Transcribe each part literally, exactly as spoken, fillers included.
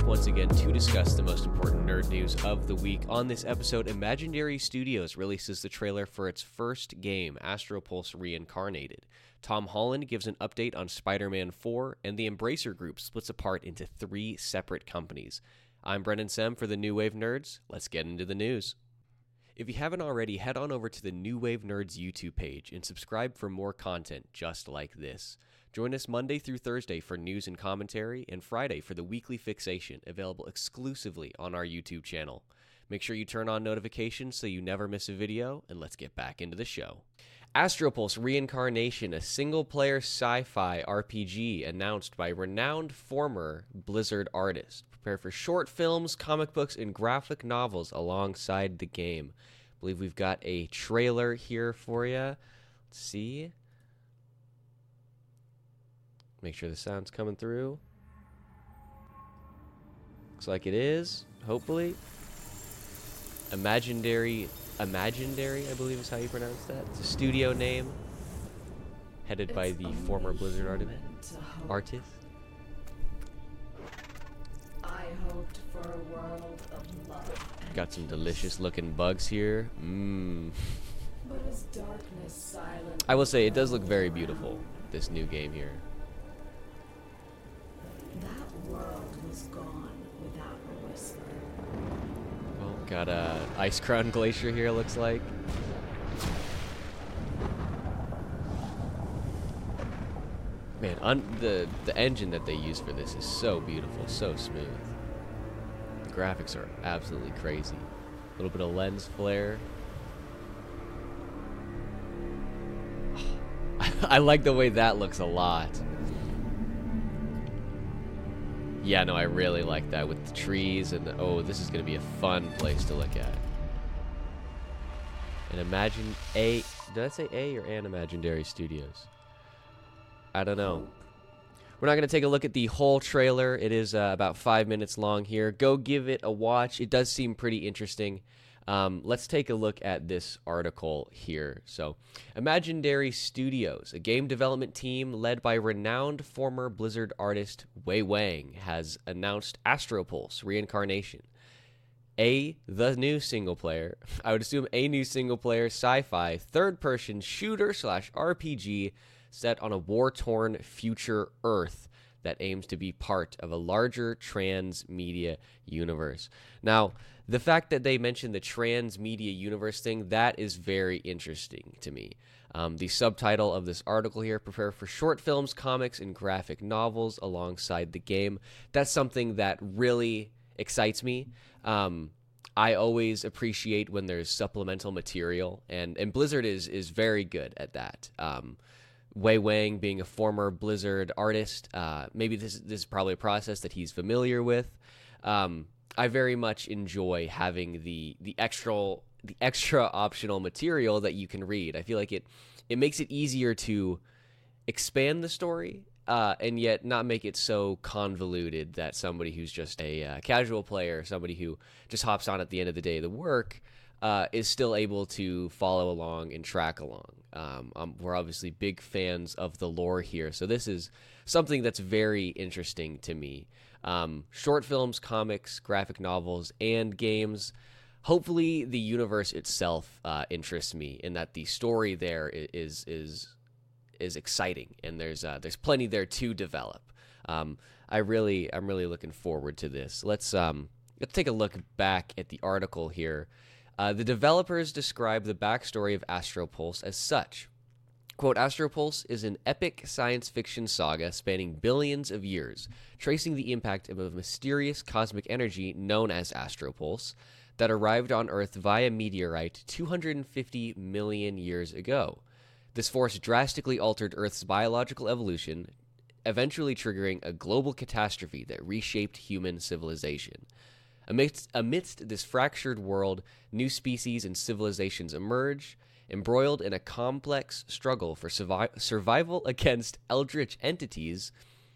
once again to discuss the most important nerd news of the week. On this episode, Imaginary Studios releases the trailer for its first game, Astro Pulse Reincarnated. Tom Holland gives an update on Spider-Man four, and the Embracer Group splits apart into three separate companies. I'm Brendan Sem for the New Wave Nerds. Let's get into the news. If you haven't already, head on over to the New Wave Nerds YouTube page and subscribe for more content just like this. Join us Monday through Thursday for news and commentary, and Friday for the weekly fixation, available exclusively on our YouTube channel. Make sure you turn on notifications so you never miss a video, and let's get back into the show. Astro Pulse Reincarnation, a single-player sci-fi R P G announced by renowned former Blizzard artist. Prepare for short films, comic books, and graphic novels alongside the game. I believe we've got a trailer here for you. Let's see. Make sure the sound's coming through. Looks like it is, hopefully. Imaginary, Imaginary, I believe is how you pronounce that. It's a studio name, headed by the former Blizzard art- artist. I hoped for a world of love. Got some delicious looking bugs here. Mmm. But as darkness silent, I will say, it does look very beautiful, this new game here. that world was gone without a whisper. Well, got a Ice Crown Glacier here, looks like. Man, un the, the engine that they use for this is so beautiful, so smooth. The graphics are absolutely crazy. A little bit of lens flare. I like the way that looks a lot. Yeah, no, I really like that with the trees and the, oh, this is going to be a fun place to look at. And imagine a, did I say A or an Imaginary Studios? I don't know. We're not going to take a look at the whole trailer. It is uh, about five minutes long here. Go give it a watch. It does seem pretty interesting. Um, let's take a look at this article here. So, Imaginary Studios, a game development team led by renowned former Blizzard artist Wei Wang, has announced Astro Pulse Reincarnation. A, the new single player, I would assume a new single player sci-fi third-person shooter slash R P G set on a war-torn future Earth that aims to be part of a larger transmedia universe. Now, the fact that they mentioned the transmedia universe thing, that is very interesting to me. Um, the subtitle of this article here, prepare for short films, comics, and graphic novels alongside the game. That's something that really excites me. Um, I always appreciate when there's supplemental material, and, and Blizzard is is very good at that. Um, Wei Wang being a former Blizzard artist, uh, maybe this, this is probably a process that he's familiar with. Um, I very much enjoy having the the extra the extra optional material that you can read. I feel like it it makes it easier to expand the story, uh, and yet not make it so convoluted that somebody who's just a uh, casual player, somebody who just hops on at the end of the day to work, uh, is still able to follow along and track along. Um, um, we're obviously big fans of the lore here, so this is something that's very interesting to me. Um, short films, comics, graphic novels, and games. Hopefully, the universe itself uh, interests me, in that the story there is is is exciting, and there's uh, there's plenty there to develop. Um, I really I'm really looking forward to this. Let's um let's take a look back at the article here. Uh, the developers describe the backstory of Astro Pulse as such. Quote, Astro Pulse is an epic science fiction saga spanning billions of years, tracing the impact of a mysterious cosmic energy known as Astro Pulse that arrived on Earth via meteorite two hundred fifty million years ago. This force drastically altered Earth's biological evolution, eventually triggering a global catastrophe that reshaped human civilization. Amidst, amidst this fractured world, new species and civilizations emerge, embroiled in a complex struggle for survi- survival against eldritch entities.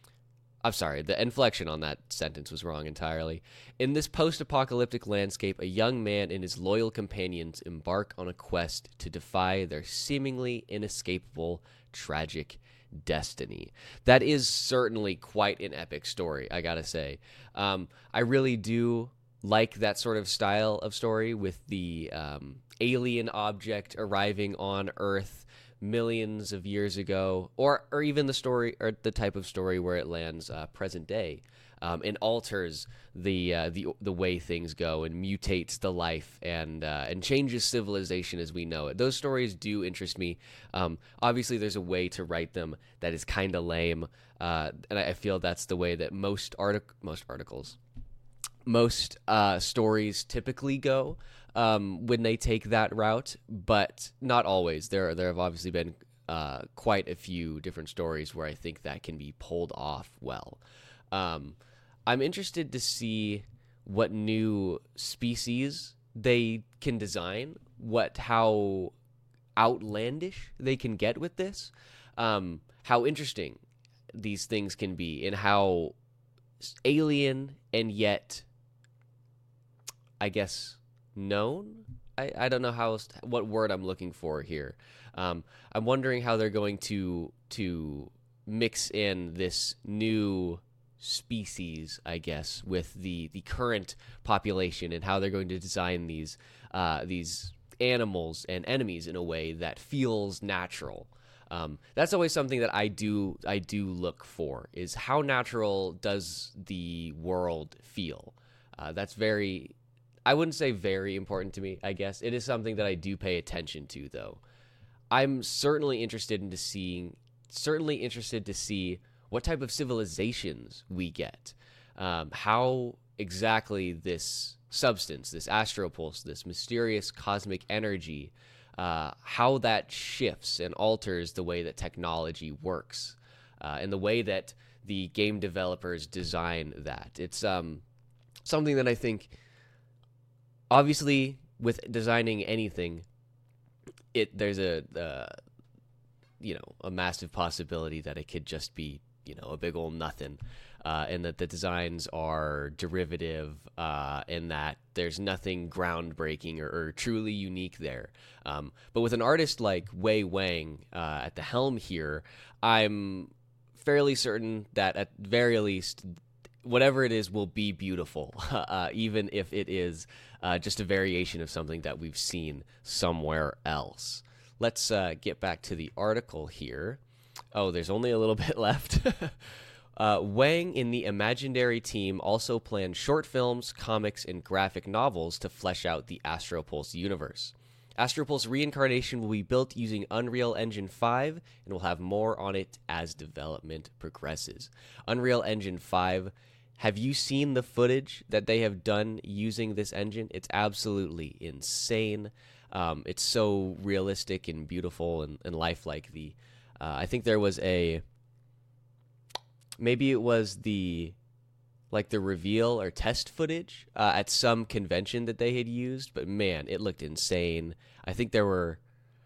I'm sorry, the inflection on that sentence was wrong entirely. In this post-apocalyptic landscape, a young man and his loyal companions embark on a quest to defy their seemingly inescapable tragic destiny. That is certainly quite an epic story, I gotta say. Um, I really do like that sort of style of story with the um, alien object arriving on Earth millions of years ago, or or even the story or the type of story where it lands uh, present day. Um, and alters the uh, the the way things go and mutates the life and uh, and changes civilization as we know it. Those stories do interest me. Um, obviously, there's a way to write them that is kind of lame, uh, and I feel that's the way that most artic- most articles, most uh, stories typically go um, when they take that route. But not always. There there have obviously been uh, quite a few different stories where I think that can be pulled off well. Um, I'm interested to see what new species they can design, what how outlandish they can get with this, um, how interesting these things can be, and how alien and yet, I guess, known. I, I don't know how else, what word I'm looking for here. Um, I'm wondering how they're going to to mix in this new species, I guess, with the, the current population, and how they're going to design these uh, these animals and enemies in a way that feels natural. Um, that's always something that I do I do look for, is how natural does the world feel. Uh, that's very, I wouldn't say very important to me, I guess. It is something that I do pay attention to, though. I'm certainly interested into seeing, certainly interested to see what type of civilizations we get, um, how exactly this substance, this astropulse, this mysterious cosmic energy, uh, how that shifts and alters the way that technology works, uh, and the way that the game developers design that. It's um, something that I think, obviously, with designing anything, it there's a uh, you know a massive possibility that it could just be, you know, a big old nothing, uh, and that the designs are derivative, uh, and that there's nothing groundbreaking or, or truly unique there. Um, but with an artist like Wei Wang uh, at the helm here, I'm fairly certain that at very least, whatever it is will be beautiful, uh, even if it is uh, just a variation of something that we've seen somewhere else. Let's uh, get back to the article here. Oh, there's only a little bit left. uh, Wang and the Imaginary team also plan short films, comics, and graphic novels to flesh out the Astropulse universe. Astropulse Reincarnation will be built using Unreal Engine five, and we'll have more on it as development progresses. Unreal Engine five, have you seen the footage that they have done using this engine? It's absolutely insane. Um, it's so realistic and beautiful and, and lifelike. The Uh, I think there was a, maybe it was the, like the reveal or test footage uh, at some convention that they had used, but man, it looked insane. I think there were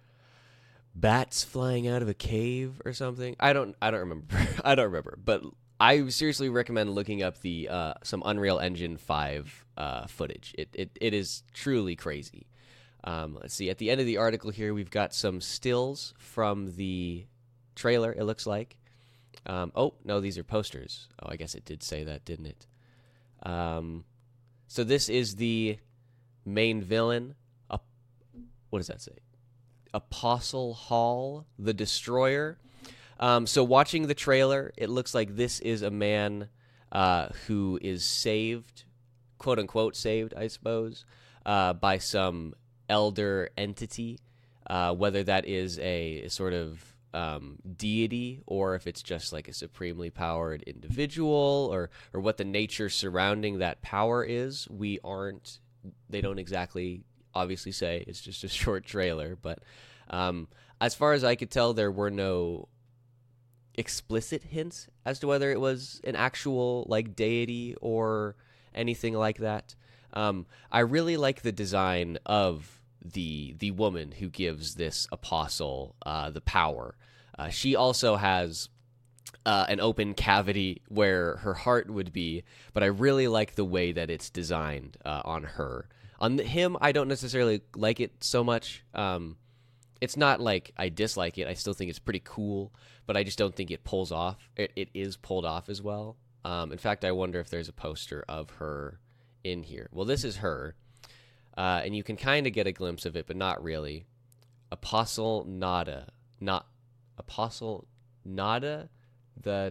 bats flying out of a cave or something. I don't, I don't remember. I don't remember, but I seriously recommend looking up the uh, some Unreal Engine five uh, footage. It, it it is truly crazy. Um, let's see. At the end of the article here, we've got some stills from the trailer, it looks like. Um, oh, no, these are posters. Oh, I guess it did say that, didn't it? Um, so this is the main villain. Uh, what does that say? Apostle Hall, the Destroyer. Um, so watching the trailer, it looks like this is a man uh, who is saved, quote-unquote saved, I suppose, uh, by some elder entity, uh, whether that is a, a sort of um, deity or if it's just like a supremely powered individual, or or what the nature surrounding that power is. We aren't, they don't exactly obviously say. It's just a short trailer, but um, as far as I could tell, there were no explicit hints as to whether it was an actual like deity or anything like that. Um, I really like the design of the the woman who gives this apostle uh, the power. Uh, she also has uh, an open cavity where her heart would be, but I really like the way that it's designed uh, on her. On the, him, I don't necessarily like it so much. Um, it's not like I dislike it. I still think it's pretty cool, but I just don't think it pulls off. It, it is pulled off as well. Um, in fact, I wonder if there's a poster of her in here. Well, this is her, uh, and you can kind of get a glimpse of it, but not really. Apostle Nada, not Apostle Nada, the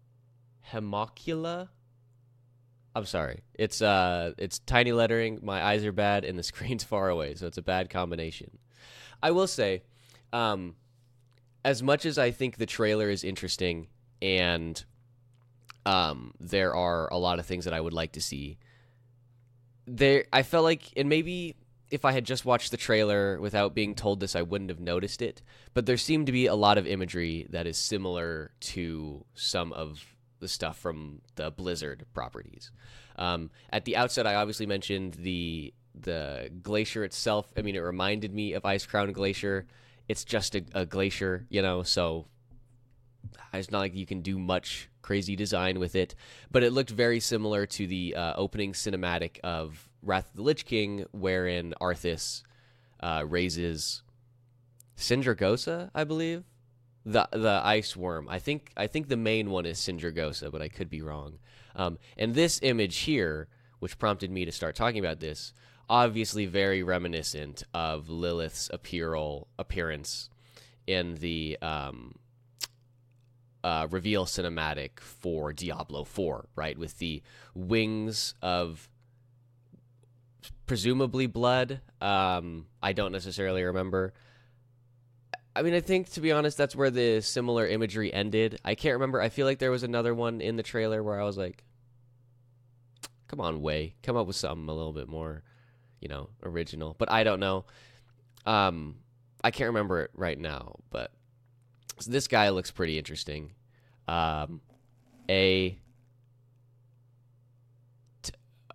Hemocula. I'm sorry. It's uh, it's tiny lettering. My eyes are bad, and the screen's far away, so it's a bad combination. I will say, um, as much as I think the trailer is interesting, and um, there are a lot of things that I would like to see, there I felt like, and maybe if I had just watched the trailer without being told this, I wouldn't have noticed it. But there seemed to be a lot of imagery that is similar to some of the stuff from the Blizzard properties. Um, at the outset, I obviously mentioned the the glacier itself. I mean, it reminded me of Icecrown Glacier. It's just a, a glacier, you know, so it's not like you can do much crazy design with it. But it looked very similar to the uh, opening cinematic of Wrath of the Lich King, wherein Arthas uh, raises Sindragosa, I believe. The the ice worm. I think I think the main one is Sindragosa, but I could be wrong. Um, and this image here, which prompted me to start talking about this, obviously very reminiscent of Lilith's appearal, appearance in the um, uh, reveal cinematic for Diablo four, right? With the wings of presumably blood. Um, I don't necessarily remember. I mean, I think, to be honest, that's where the similar imagery ended. I can't remember. I feel like there was another one in the trailer where I was like, come on, Way. Come up with something a little bit more, you know, original. But I don't know. Um, I can't remember it right now. But so this guy looks pretty interesting. Um, a... T-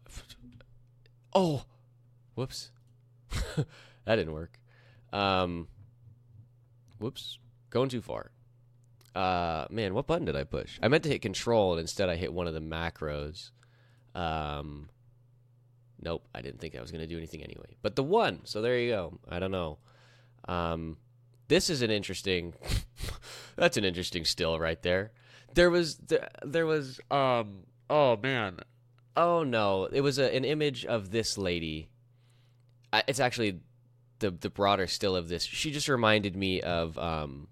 oh! Whoops. That didn't work. Um... Whoops. Going too far. Uh, man, what button did I push? I meant to hit control, and instead I hit one of the macros. Um, nope, I didn't think I was going to do anything anyway. But the one, so there you go. I don't know. Um, this is an interesting... that's an interesting still right there. There was... There, there was... Um, oh, man. Oh, no. It was a, an image of this lady. I, it's actually... The, the broader still of this. She just reminded me of um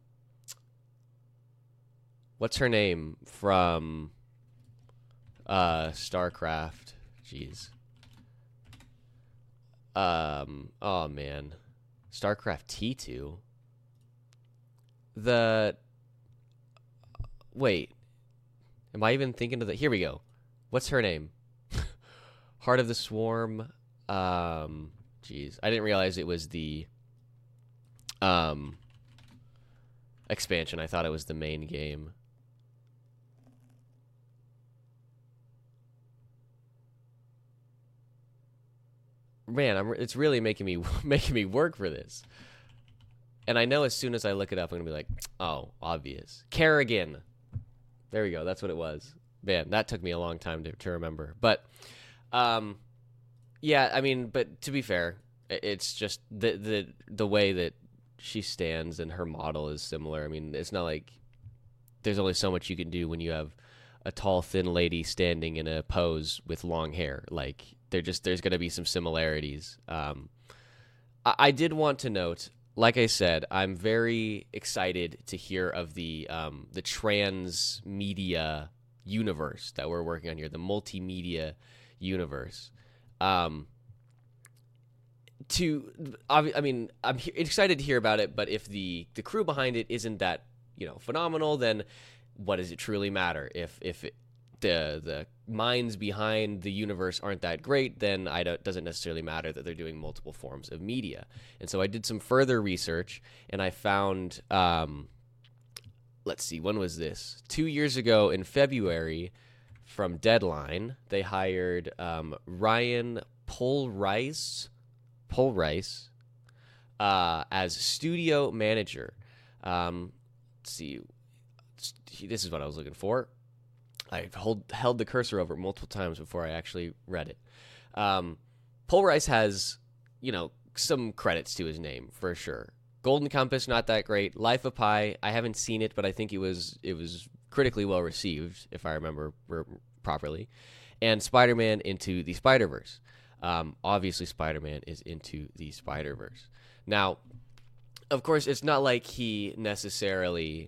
what's her name from uh StarCraft. Jeez. Um oh man. StarCraft T two. The wait. Am I even thinking of the Here we go. What's her name? Heart of the Swarm. Um Jeez, I didn't realize it was the um, expansion. I thought it was the main game. Man, I'm, it's really making me making me work for this. And I know as soon as I look it up, I'm gonna be like, oh, obvious. Kerrigan. There we go. That's what it was. Man, that took me a long time to, to remember. But, um. Yeah, I mean, but to be fair, it's just the the the way that she stands and her model is similar. I mean, it's not like there's only so much you can do when you have a tall, thin lady standing in a pose with long hair. Like, they're just there's going to be some similarities. Um, I, I did want to note, like I said, I'm very excited to hear of the um, the transmedia universe that we're working on here, the multimedia universe. Um, to, I mean, I'm he- excited to hear about it, but if the, the crew behind it isn't that, you know, phenomenal, then what does it truly matter? If, if it, the, the minds behind the universe aren't that great, then I don't, doesn't necessarily matter that they're doing multiple forms of media. And so I did some further research, and I found, um, let's see, when was this? Two years ago in February, from Deadline, they hired um, Ryan Polrice, Polrice uh, as studio manager. Um, let's see. This is what I was looking for. I hold, held the cursor over it multiple times before I actually read it. Um, Polrice has, you know, some credits to his name, for sure. Golden Compass, not that great. Life of Pi, I haven't seen it, but I think it was it was critically well received, if I remember r- properly. And Spider-Man Into the Spider-Verse. Um, obviously, Spider-Man is Into the Spider-Verse. Now, of course, it's not like he necessarily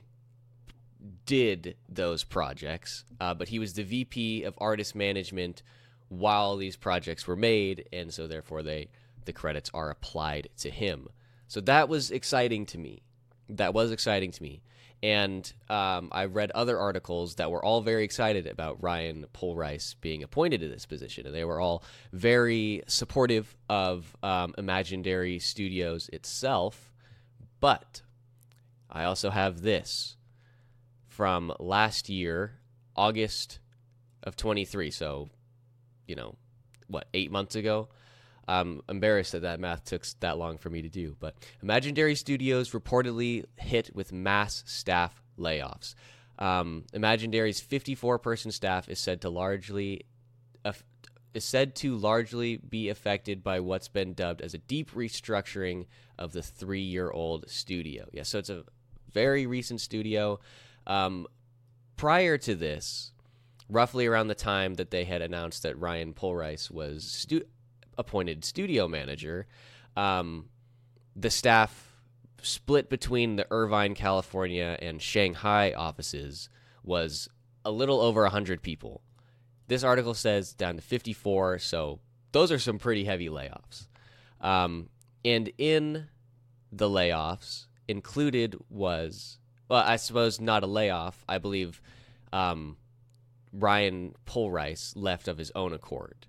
did those projects, uh, but he was the V P of Artist Management while these projects were made, and so therefore they the credits are applied to him. So that was exciting to me. That was exciting to me. And um, I read other articles that were all very excited about Ryan Pohlreis being appointed to this position. And they were all very supportive of um, Imaginary Studios itself. But I also have this from last year, August of twenty-three. So, you know, what, eight months ago? I'm embarrassed that that math took that long for me to do, but Imaginary Studios reportedly hit with mass staff layoffs. Um, Imaginary's fifty-four person staff is said to largely uh, is said to largely be affected by what's been dubbed as a deep restructuring of the three-year-old studio. Yeah, so it's a very recent studio. Um, prior to this, roughly around the time that they had announced that Ryan Pohlreis was stu- appointed studio manager, um, the staff split between the Irvine, California, and Shanghai offices was a little over one hundred people. This article says down to fifty-four, so those are some pretty heavy layoffs. Um, and in the layoffs included was, well, I suppose not a layoff. I believe um, Ryan Pohlreis left of his own accord.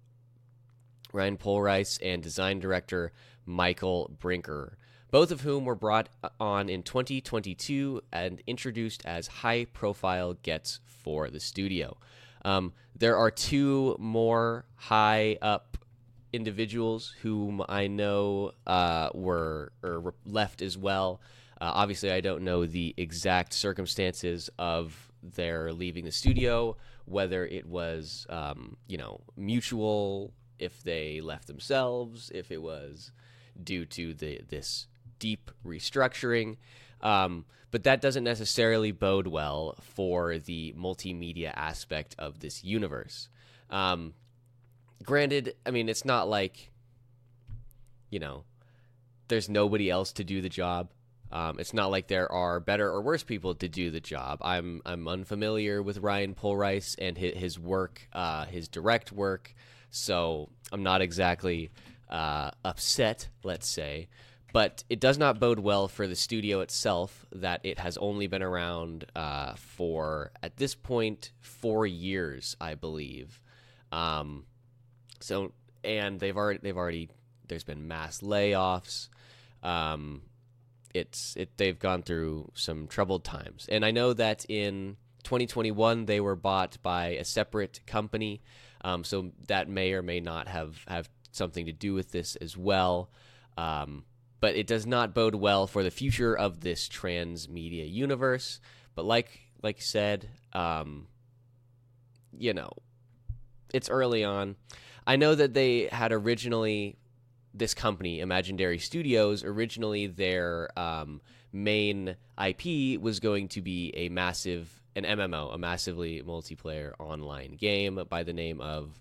Ryan Pohlreis and design director Michael Brinker, both of whom were brought on in twenty twenty-two and introduced as high-profile gets for the studio. Um, there are two more high-up individuals whom I know uh, were or left as well. Uh, obviously, I don't know the exact circumstances of their leaving the studio, whether it was, um, you know, mutual, if they left themselves, if it was due to the this deep restructuring. Um, but that doesn't necessarily bode well for the multimedia aspect of this universe. Um, granted, I mean, it's not like, you know, there's nobody else to do the job. Um, it's not like there are better or worse people to do the job. I'm I'm unfamiliar with Ryan Pohlreis and his, his work, uh, his direct work. So I'm not exactly uh, upset, let's say, but it does not bode well for the studio itself that it has only been around uh, for, at this point, four years, I believe. Um, so and they've already they've already there's been mass layoffs. Um, it's it they've gone through some troubled times, and I know that in twenty twenty-one they were bought by a separate company. Um, so that may or may not have, have something to do with this as well. Um, but it does not bode well for the future of this transmedia universe. But like like I said, um, you know, it's early on. I know that they had originally, this company, Imaginary Studios, originally their um, main I P was going to be a massive an M M O, a massively multiplayer online game by the name of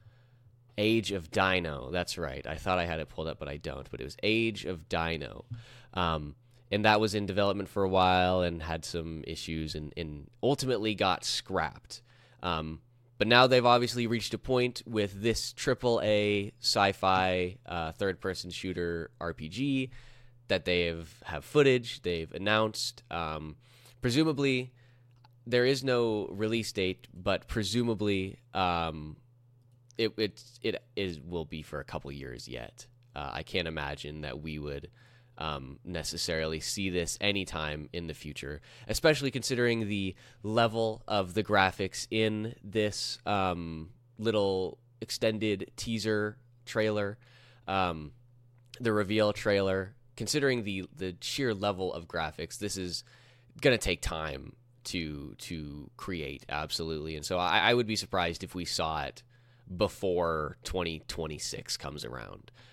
Age of Dino. That's right. I thought I had it pulled up, but I don't. But it was Age of Dino. Um, and that was in development for a while and had some issues and, and ultimately got scrapped. Um, but now they've obviously reached a point with this triple A sci-fi uh, third-person shooter R P G that they have, have footage, they've announced. Um, presumably, there is no release date, but presumably um, it it it is will be for a couple years yet. Uh, I can't imagine that we would um, necessarily see this anytime in the future, especially considering the level of the graphics in this um, little extended teaser trailer, um, the reveal trailer. Considering the the sheer level of graphics, this is going to take time to to create, absolutely. And so I, I would be surprised if we saw it before twenty twenty-six comes around.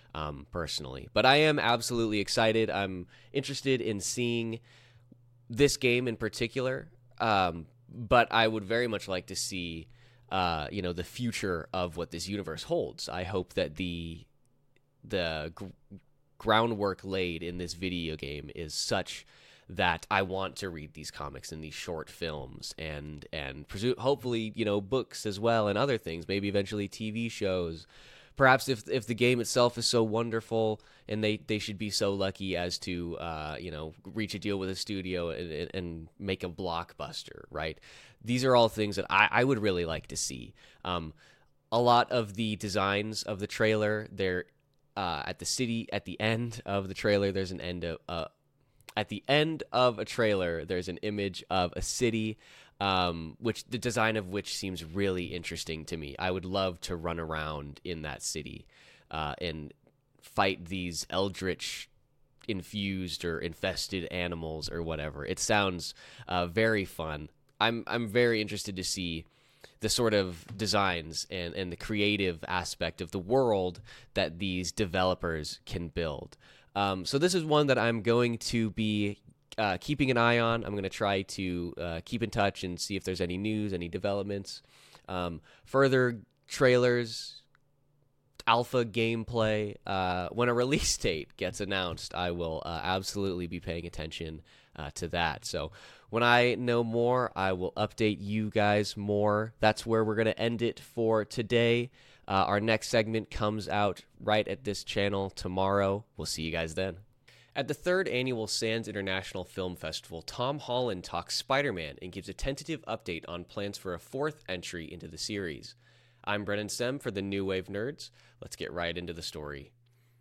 um, personally. But I am absolutely excited. I'm interested in seeing this game in particular, um, but I would very much like to see, uh, you know, the future of what this universe holds. I hope that the the gr- groundwork laid in this video game is such that I want to read these comics and these short films and and presu- hopefully, you know, books as well and other things, maybe eventually T V shows. Perhaps if if the game itself is so wonderful and they, they should be so lucky as to, uh, you know, reach a deal with a studio and, and make a blockbuster, right? These are all things that I, I would really like to see. Um, a lot of the designs of the trailer, they're uh, at the city, at the end of the trailer, there's an end of, uh, at the end of a trailer, there's an image of a city, um, which the design of which seems really interesting to me. I would love to run around in that city uh, and fight these eldritch infused or infested animals or whatever. It sounds uh, very fun. I'm I'm very interested to see the sort of designs and, and the creative aspect of the world that these developers can build. Um, so this is one that I'm going to be uh, keeping an eye on. I'm going to try to uh, keep in touch and see if there's any news, any developments, um, further trailers, alpha gameplay. Uh, when a release date gets announced, I will uh, absolutely be paying attention uh, to that. So when I know more, I will update you guys more. That's where we're going to end it for today. Uh, our next segment comes out right at this channel tomorrow. We'll see you guys then. At the third annual Sands International Film Festival, Tom Holland talks Spider-Man and gives a tentative update on plans for a fourth entry into the series. I'm Brennan Sem for the New Wave Nerds. Let's get right into the story.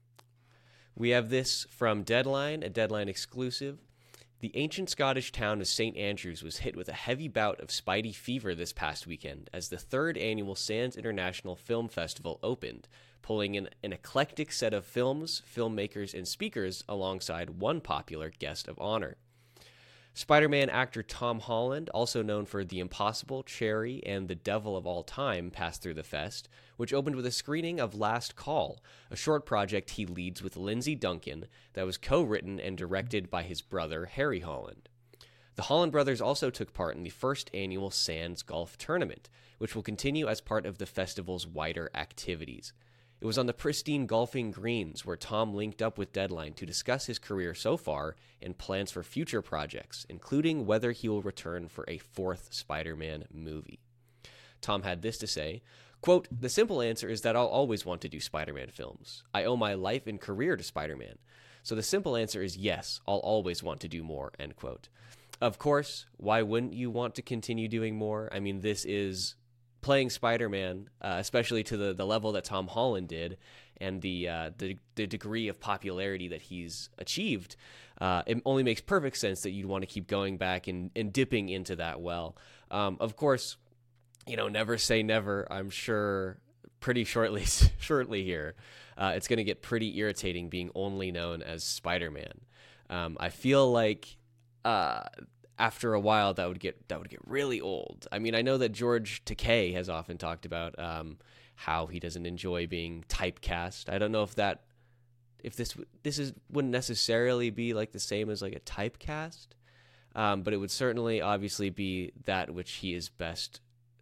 We have this from Deadline, a Deadline exclusive. The ancient Scottish town of Saint Andrews was hit with a heavy bout of Spidey fever this past weekend as the third annual Sands International Film Festival opened, pulling in an eclectic set of films, filmmakers, and speakers alongside one popular guest of honor. Spider-Man actor Tom Holland, also known for The Impossible, Cherry, and The Devil of All Time, passed through the fest, which opened with a screening of Last Call, a short project he leads with Lindsay Duncan that was co-written and directed by his brother, Harry Holland. The Holland brothers also took part in the first annual Sands Golf Tournament, which will continue as part of the festival's wider activities. It was on the pristine golfing greens where Tom linked up with Deadline to discuss his career so far and plans for future projects, including whether he will return for a fourth Spider-Man movie. Tom had this to say, quote, "The simple answer is that I'll always want to do Spider-Man films. I owe my life and career to Spider-Man. So the simple answer is yes, I'll always want to do more," end quote. Of course, why wouldn't you want to continue doing more? I mean, this is playing Spider-Man, uh, especially to the, the level that Tom Holland did, and the uh, the the degree of popularity that he's achieved, uh, it only makes perfect sense that you'd want to keep going back and, and dipping into that well. Um, of course, you know, never say never. I'm sure pretty shortly shortly here, uh, it's going to get pretty irritating being only known as Spider-Man. Um, I feel like uh, after a while that would get that would get really old. I mean, I know that George Takei has often talked about um, how he doesn't enjoy being typecast. I don't know if that if this this is wouldn't necessarily be like the same as like a typecast, um, but it would certainly obviously be that which he is best.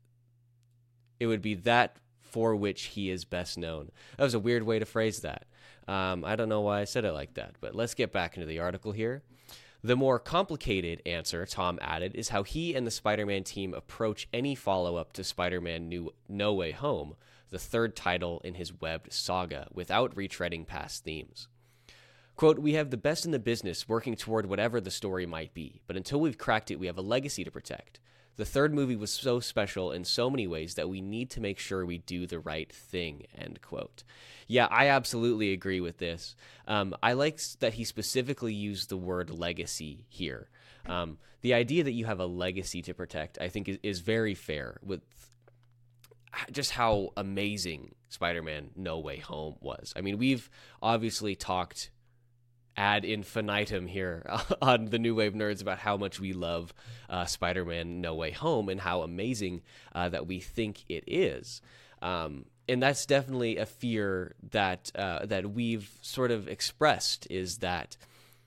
It would be that for which he is best known. That was a weird way to phrase that. Um, I don't know why I said it like that, but let's get back into the article here. The more complicated answer, Tom added, is how he and the Spider-Man team approach any follow-up to Spider-Man New No Way Home, the third title in his webbed saga, without retreading past themes. Quote, "We have the best in the business working toward whatever the story might be, but until we've cracked it, we have a legacy to protect. The third movie was so special in so many ways that we need to make sure we do the right thing," end quote. Yeah, I absolutely agree with this. Um, I like that he specifically used the word legacy here. Um, the idea that you have a legacy to protect, I think, is, is very fair with just how amazing Spider-Man No Way Home was. I mean, we've obviously talked ad infinitum here on the New Wave Nerds about how much we love uh, Spider-Man No Way Home and how amazing uh, that we think it is. Um, and that's definitely a fear that uh, that we've sort of expressed, is that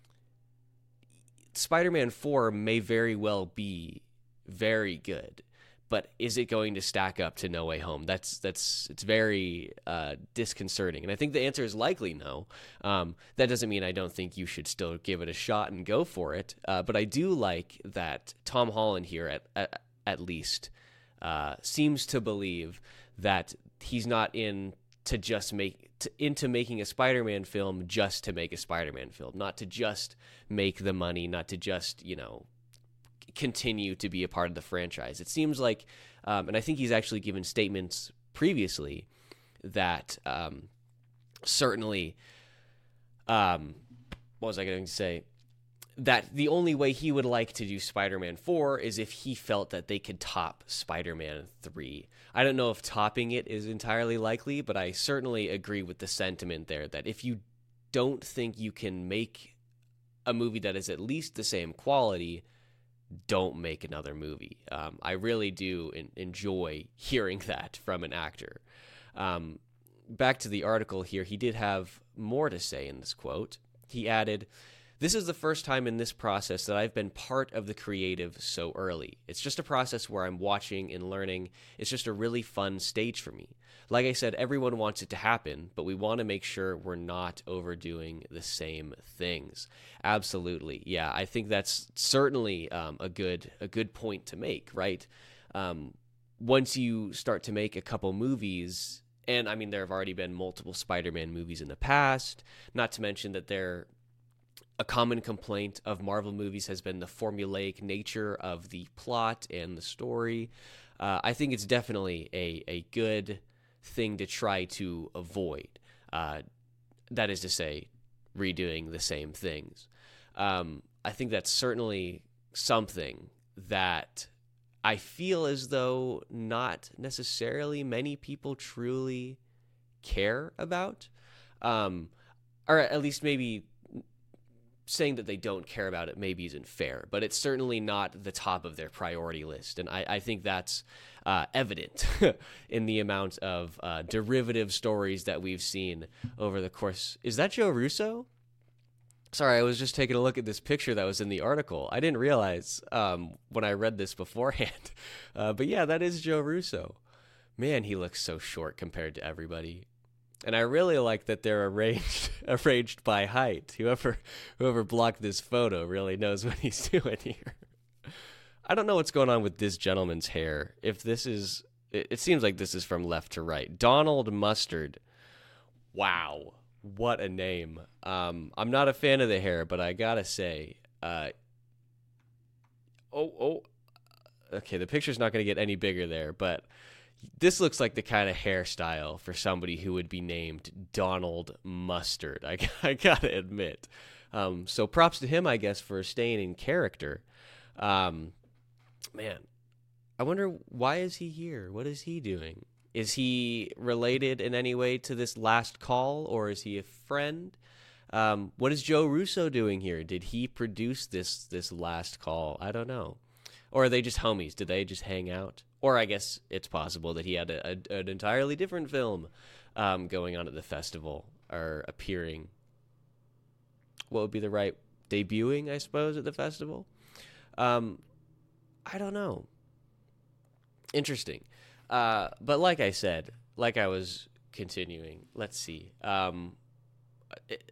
Spider-Man four may very well be very good, but is it going to stack up to No Way Home? That's that's it's very uh, disconcerting, and I think the answer is likely no. Um, that doesn't mean I don't think you should still give it a shot and go for it, uh, but I do like that Tom Holland here, at at, at least, uh, seems to believe that he's not in to just make to, into making a Spider-Man film just to make a Spider-Man film, not to just make the money, not to just, you know, continue to be a part of the franchise. It seems like, um, and I think he's actually given statements previously that um, certainly, um, what was I going to say? That the only way he would like to do Spider-Man four is if he felt that they could top Spider-Man three. I don't know if topping it is entirely likely, but I certainly agree with the sentiment there that if you don't think you can make a movie that is at least the same quality, don't make another movie. Um, I really do in- enjoy hearing that from an actor. Um, back to the article here, he did have more to say in this quote. He added, "This is the first time in this process that I've been part of the creative so early. It's just a process where I'm watching and learning. It's just a really fun stage for me. Like I said, everyone wants it to happen, but we want to make sure we're not overdoing the same things." Absolutely. Yeah, I think that's certainly um, a good a good point to make, right? Um, once you start to make a couple movies, and I mean, there have already been multiple Spider-Man movies in the past, not to mention that they're a common complaint of Marvel movies has been the formulaic nature of the plot and the story. Uh, I think it's definitely a, a good thing to try to avoid. Uh, that is to say, redoing the same things. Um, I think that's certainly something that I feel as though not necessarily many people truly care about. Um, or at least maybe saying that they don't care about it maybe isn't fair, but it's certainly not the top of their priority list. And I, I think that's uh, evident in the amount of uh, derivative stories that we've seen over the course. Is that Joe Russo? Sorry, I was just taking a look at this picture that was in the article. I didn't realize um, when I read this beforehand. Uh, but yeah, that is Joe Russo. Man, he looks so short compared to everybody. And I really like that they're arranged arranged by height. Whoever whoever blocked this photo really knows what he's doing here. I don't know what's going on with this gentleman's hair. If this is, it, it seems like this is from left to right. Donald Mustard. Wow, what a name. Um, I'm not a fan of the hair, but I gotta say, uh, oh oh, okay, the picture's not gonna get any bigger there, but this looks like the kind of hairstyle for somebody who would be named Donald Mustard. I, I gotta admit. Um, so props to him, I guess, for staying in character. Um, man, I wonder, why is he here? What is he doing? Is he related in any way to this last call, or is he a friend? Um, what is Joe Russo doing here? Did he produce this this last call? I don't know. Or are they just homies? Did they just hang out? Or I guess it's possible that he had a, a, an entirely different film um, going on at the festival, or appearing. What would be the right debuting, I suppose, at the festival? Um, I don't know. Interesting. Uh, but like I said, like I was continuing, let's see. Um, it,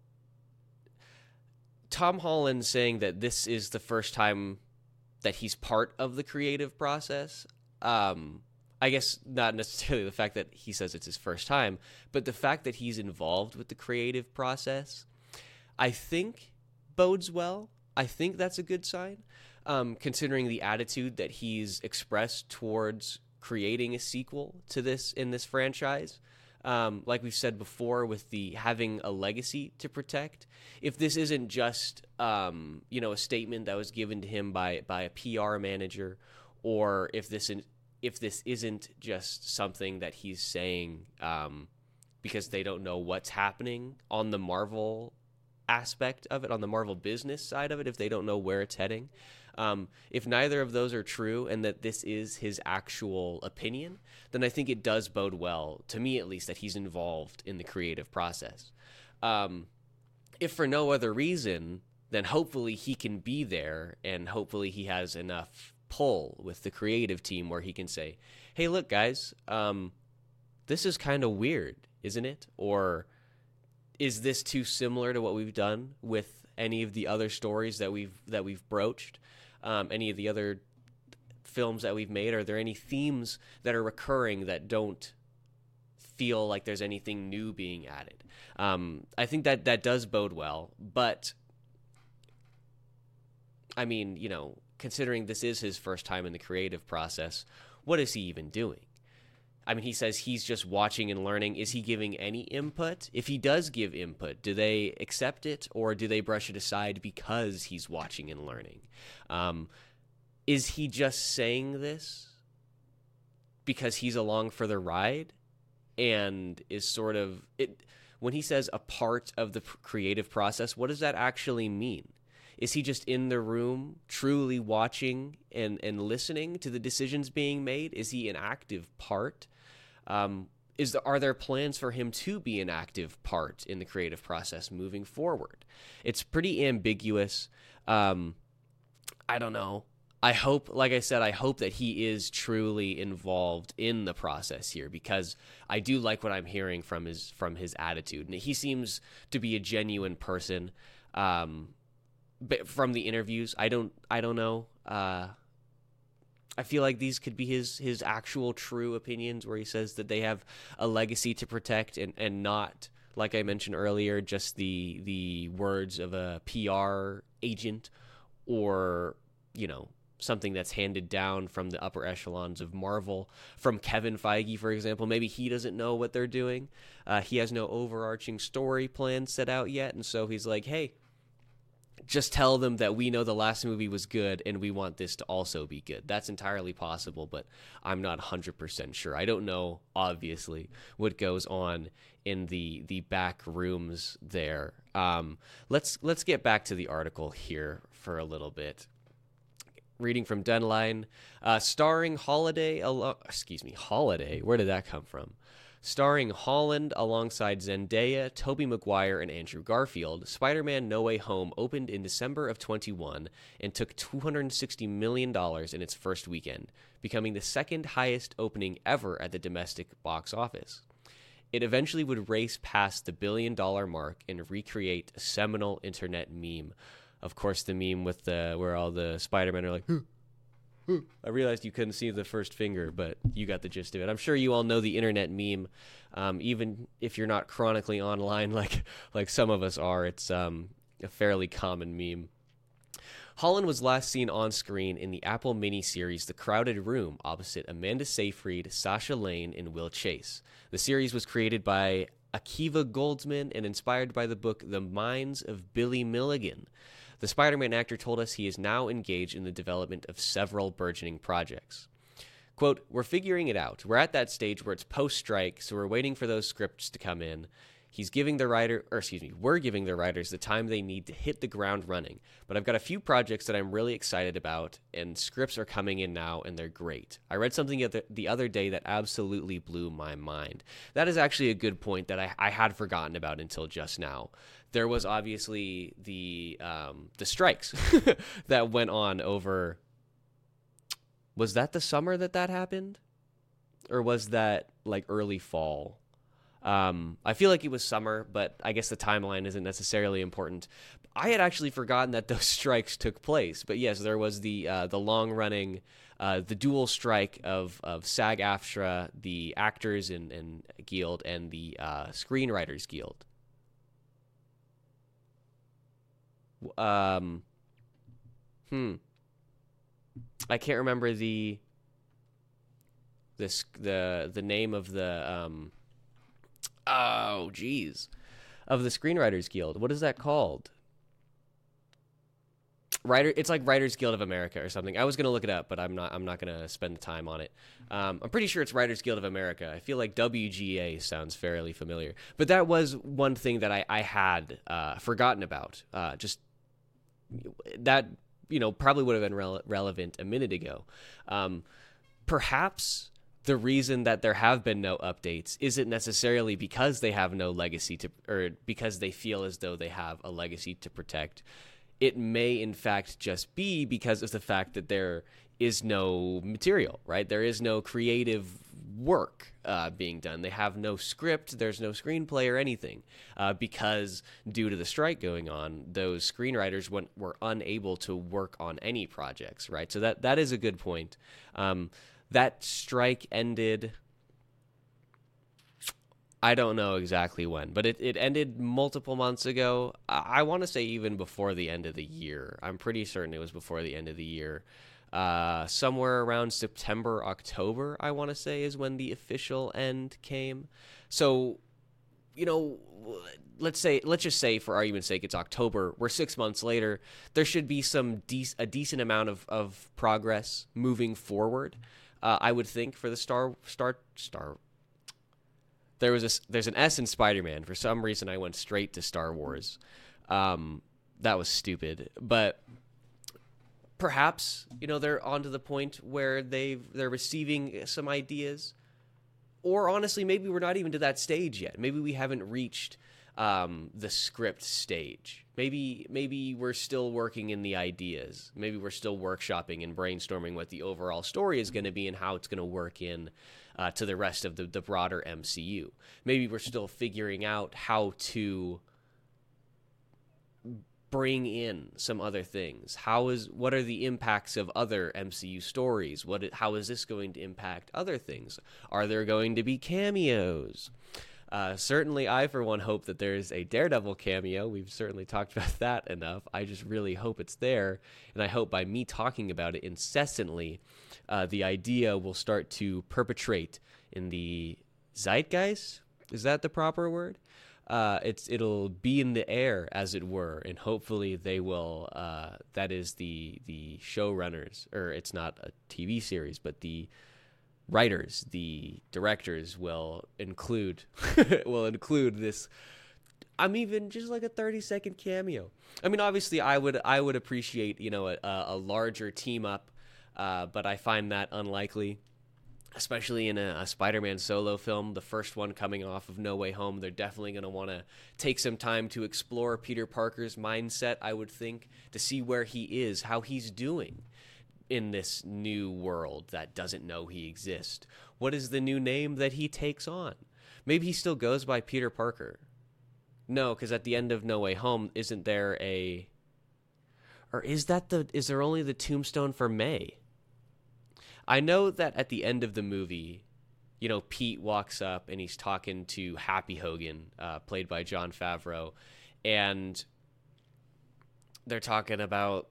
Tom Holland saying that this is the first time that he's part of the creative process. Um, I guess not necessarily the fact that he says it's his first time, but the fact that he's involved with the creative process, I think bodes well. I think that's a good sign, um, considering the attitude that he's expressed towards creating a sequel to this in this franchise. Um, like we've said before, with the having a legacy to protect. If this isn't just um, you know, a statement that was given to him by by a P R manager, or if this in, if this isn't just something that he's saying um, because they don't know what's happening on the Marvel aspect of it, on the Marvel business side of it, if they don't know where it's heading. Um, if neither of those are true and that this is his actual opinion, then I think it does bode well, to me at least, that he's involved in the creative process. Um, if for no other reason, then hopefully he can be there, and hopefully he has enough pull with the creative team where he can say, hey, look, guys, um, this is kind of weird, isn't it? Or is this too similar to what we've done with any of the other stories that we've that we've broached? Um, any of the other films that we've made? Are there any themes that are recurring that don't feel like there's anything new being added? Um, I think that that does bode well, but I mean, you know, considering this is his first time in the creative process, what is he even doing? I mean, he says he's just watching and learning. Is he giving any input? If he does give input, do they accept it, or do they brush it aside because he's watching and learning? Um, is he just saying this because he's along for the ride and is sort of it? When he says a part of the creative process, what does that actually mean? Is he just in the room truly watching and, and listening to the decisions being made? Is he an active part? Um, is the, are there plans for him to be an active part in the creative process moving forward? It's pretty ambiguous. Um, I don't know. I hope, like I said, I hope that he is truly involved in the process here, because I do like what I'm hearing from his from his attitude. And he seems to be a genuine person. Um, but from the interviews, I don't I don't know. Uh, I feel like these could be his his actual true opinions, where he says that they have a legacy to protect, and, and not, like I mentioned earlier, just the the words of a P R agent, or, you know, something that's handed down from the upper echelons of Marvel. From Kevin Feige, for example, maybe he doesn't know what they're doing. Uh, he has no overarching story plan set out yet, and so he's like, hey, just tell them that we know the last movie was good and we want this to also be good. That's entirely possible, but I'm not one hundred percent sure. I don't know, obviously, what goes on in the the back rooms there. Um, let's let's get back to the article here for a little bit. Reading from Deadline, uh, starring Holiday, alo- excuse me, Holiday. Where did that come from? Starring Holland alongside Zendaya, Tobey Maguire, and Andrew Garfield, Spider-Man No Way Home opened in December of twenty-one and took two hundred sixty million dollars in its first weekend, becoming the second highest opening ever at the domestic box office. It eventually would race past the billion-dollar mark and recreate a seminal internet meme. Of course, the meme with the where all the Spider-Men are like, huh. I realized you couldn't see the first finger, but you got the gist of it. I'm sure you all know the internet meme, um, even if you're not chronically online like like some of us are. It's um, a fairly common meme. Holland was last seen on screen in the Apple miniseries The Crowded Room opposite Amanda Seyfried, Sasha Lane, and Will Chase. The series was created by Akiva Goldsman and inspired by the book The Minds of Billy Milligan. The Spider-Man actor told us he is now engaged in the development of several burgeoning projects. Quote, we're figuring it out. We're at that stage where it's post-strike, so we're waiting for those scripts to come in. He's giving the writer, or excuse me, we're giving the writers the time they need to hit the ground running. But I've got a few projects that I'm really excited about, and scripts are coming in now, and they're great. I read something the other day that absolutely blew my mind. That is actually a good point that I, I had forgotten about until just now. There was obviously the um, the strikes that went on over. Was that the summer that that happened, or was that like early fall? Um, I feel like it was summer, but I guess the timeline isn't necessarily important. I had actually forgotten that those strikes took place, but yes, there was the uh, the long running, uh, the dual strike of of SAG-AFTRA, the Actors and, and Guild, and the uh, Screenwriters Guild. Um, hmm. I can't remember the this the the name of the um. Oh, geez, of the Screenwriters Guild. What is that called? Writer. It's like Writers Guild of America or something. I was gonna look it up, but I'm not. I'm not gonna spend the time on it. Um, I'm pretty sure it's Writers Guild of America. I feel like W G A sounds fairly familiar, but that was one thing that I I had uh, forgotten about. Uh, just that you know, probably would have been rele- relevant a minute ago. Um, perhaps the reason that there have been no updates isn't necessarily because they have no legacy to, or because they feel as though they have a legacy to protect. It may, in fact, just be because of the fact that there is no material, right? There is no creative work uh, being done. They have no script. There's no screenplay or anything uh, because due to the strike going on, those screenwriters went, were unable to work on any projects, right? So that that is a good point. Um, that strike ended, I don't know exactly when, but it, it ended multiple months ago. I, I want to say even before the end of the year. I'm pretty certain it was before the end of the year. Uh, somewhere around September, October, I want to say, is when the official end came. So, you know, let's say, let's just say, for argument's sake, it's October. We're six months later. There should be some de- a decent amount of, of progress moving forward. Uh, I would think for the Star Star Star. There was a there's an S in Spider-Man. For some reason, I went straight to Star Wars. Um, that was stupid, but. Perhaps, you know, they're on to the point where they've, they're receiving some ideas. Or honestly, maybe we're not even to that stage yet. Maybe we haven't reached um, the script stage. Maybe maybe we're still working in the ideas. Maybe we're still workshopping and brainstorming what the overall story is going to be and how it's going to work in uh, to the rest of the, the broader M C U. Maybe we're still figuring out how to bring in some other things. How is what are the impacts of other M C U stories? What how is this going to impact other things? Are there going to be cameos? Uh, certainly, I for one hope that there's a Daredevil cameo. We've certainly talked about that enough. I just really hope it's there, and I hope by me talking about it incessantly, uh, the idea will start to perpetrate in the zeitgeist. Is that the proper word? Uh, it's it'll be in the air, as it were, and hopefully they will. Uh, that is the the showrunners, or it's not a T V series, but the writers, the directors will include will include this. I'm even just like a thirty second cameo. I mean, obviously, I would I would appreciate you know a, a larger team up, uh, but I find that unlikely. Especially in a, a Spider-Man solo film, the first one coming off of No Way Home, they're definitely going to want to take some time to explore Peter Parker's mindset, I would think, to see where he is, how he's doing in this new world that doesn't know he exists. What is the new name that he takes on? Maybe he still goes by Peter Parker. No, because at the end of No Way Home, isn't there a... Or is that the... Is there only the tombstone for May? I know that at the end of the movie, you know, Pete walks up and he's talking to Happy Hogan, uh, played by Jon Favreau, and they're talking about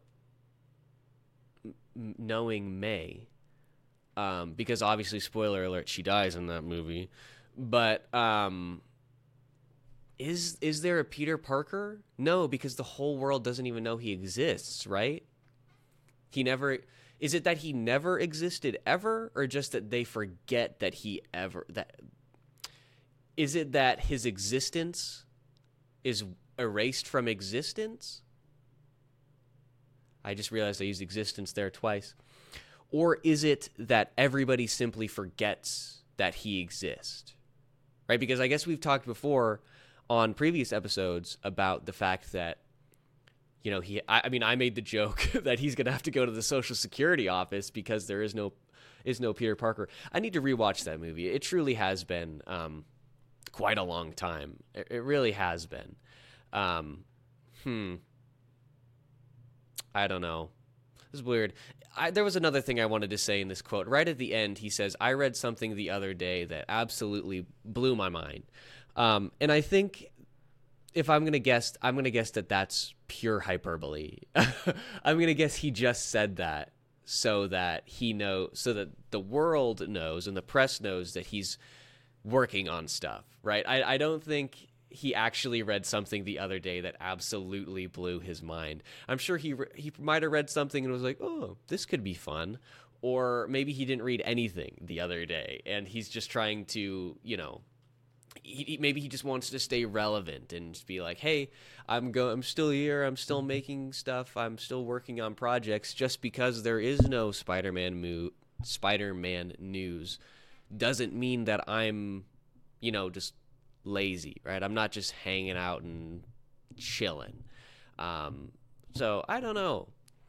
m- knowing May, um, because obviously, spoiler alert, she dies in that movie. But um, is is there a Peter Parker? No, because the whole world doesn't even know he exists, right? He never... Is it that he never existed ever, or just that they forget that he ever that? Is it that his existence is erased from existence? I just realized I used existence there twice. Or is it that everybody simply forgets that he exists? Right? Because I guess we've talked before on previous episodes about the fact that You know, he. I, I mean, I made the joke that he's gonna have to go to the Social Security office because there is no, is no Peter Parker. I need to rewatch that movie. It truly has been um, quite a long time. It, it really has been. Um, hmm. I don't know. This is weird. I, there was another thing I wanted to say in this quote. Right at the end, he says, "I read something the other day that absolutely blew my mind," um, and I think. If I'm going to guess, I'm going to guess that that's pure hyperbole. I'm going to guess he just said that so that he know, so that the world knows and the press knows that he's working on stuff, right? I, I don't think he actually read something the other day that absolutely blew his mind. I'm sure he he might have read something and was like, oh, this could be fun. Or maybe he didn't read anything the other day and he's just trying to, you know, he, he- maybe he just wants to stay relevant and just be like, hey, I'm go I'm still here, I'm still making stuff, I'm still working on projects. Just because there is no Spider-Man mo- Spider-Man news doesn't mean that I'm, you know, just lazy, right? I'm not just hanging out and chilling. Um, so I don't know.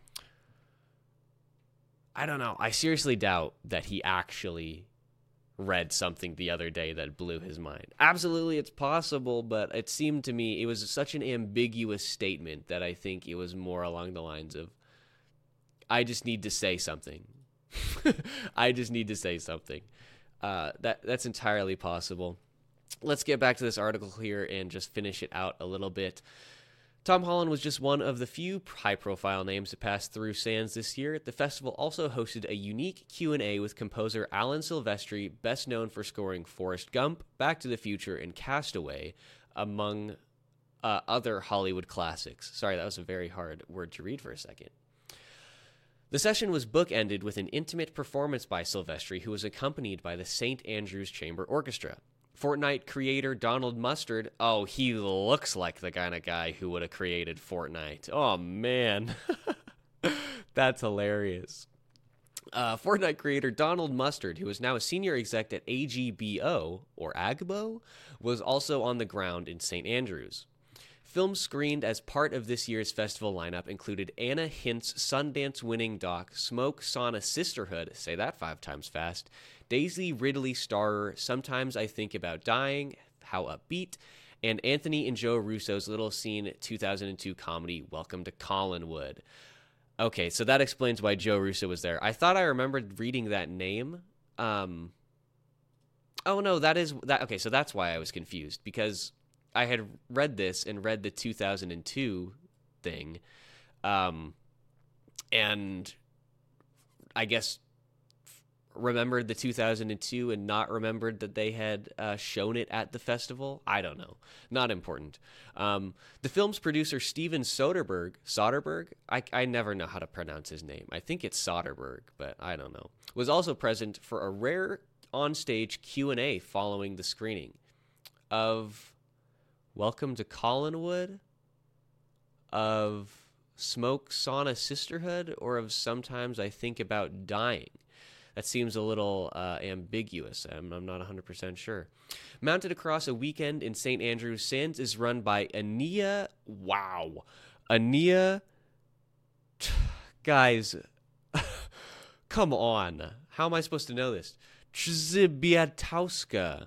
I don't know. I seriously doubt that he actually read something the other day that blew his mind. Absolutely, it's possible, but it seemed to me it was such an ambiguous statement that I think it was more along the lines of, I just need to say something. I just need to say something. Uh, that that's entirely possible. Let's get back to this article here and just finish it out a little bit. Tom Holland was just one of the few high-profile names to pass through Sands this year. The festival also hosted a unique Q and A with composer Alan Silvestri, best known for scoring Forrest Gump, Back to the Future, and Castaway, among uh, other Hollywood classics. Sorry, that was a very hard word to read for a second. The session was bookended with an intimate performance by Silvestri, who was accompanied by the Saint Andrews Chamber Orchestra. Fortnite creator Donald Mustard, oh, he looks like the kind of guy who would have created Fortnite. Oh, man. That's hilarious. Uh, Fortnite creator Donald Mustard, who is now a senior exec at A G B O, or Agbo, was also on the ground in Saint Andrews. Films screened as part of this year's festival lineup included Anna Hint's Sundance-winning doc Smoke Sauna Sisterhood, say that five times fast, Daisy Ridley starrer Sometimes I Think About Dying, how upbeat, and Anthony and Joe Russo's Little Scene two thousand two comedy Welcome to Collinwood. Okay, so that explains why Joe Russo was there. I thought I remembered reading that name. Um, oh no, that is that. Okay, so that's why I was confused, because I had read this and read the two thousand two thing, um, and I guess remembered the two thousand two and not remembered that they had uh, shown it at the festival. I don't know. Not important. Um, the film's producer, Steven Soderbergh, Soderbergh? I, I never know how to pronounce his name. I think it's Soderbergh, but I don't know. Was also present for a rare on-stage Q and A following the screening of Welcome to Collinwood, of Smoke Sauna Sisterhood, or of Sometimes I Think About Dying. That seems a little uh, ambiguous. I'm, I'm not one hundred percent sure. Mounted across a weekend in Saint Andrews, Sands is run by Ania. Wow. Ania. Guys, come on. How am I supposed to know this? Trzybiatowska.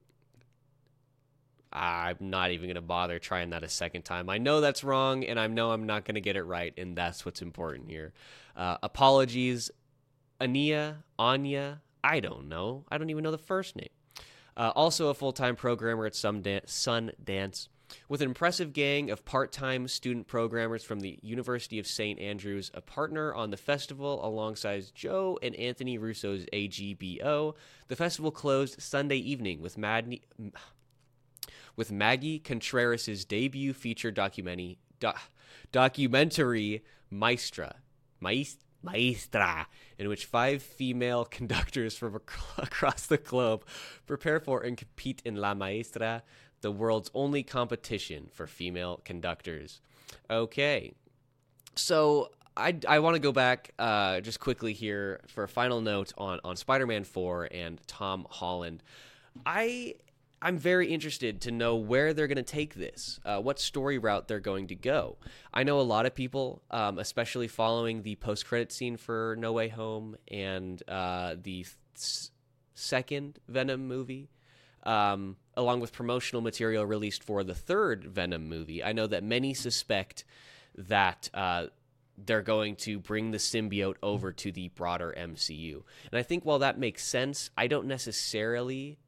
I'm not even going to bother trying that a second time. I know that's wrong, and I know I'm not going to get it right, and that's what's important here. Uh, apologies. Ania, Anya, I don't know. I don't even know the first name. Uh, also a full-time programmer at Sundance, with an impressive gang of part-time student programmers from the University of Saint Andrews, a partner on the festival alongside Joe and Anthony Russo's A G B O. The festival closed Sunday evening with Madney... with Maggie Contreras' debut feature documentary, do, documentary Maestra, Maestra, Maestra, in which five female conductors from ac- across the globe prepare for and compete in La Maestra, the world's only competition for female conductors. Okay, so I, I want to go back uh, just quickly here for a final note on, on Spider-Man four and Tom Holland. I... I'm very interested to know where they're going to take this, uh, what story route they're going to go. I know a lot of people, um, especially following the post-credit scene for No Way Home and uh, the th- second Venom movie, um, along with promotional material released for the third Venom movie. I know that many suspect that uh, they're going to bring the symbiote over to the broader M C U. And I think while that makes sense, I don't necessarily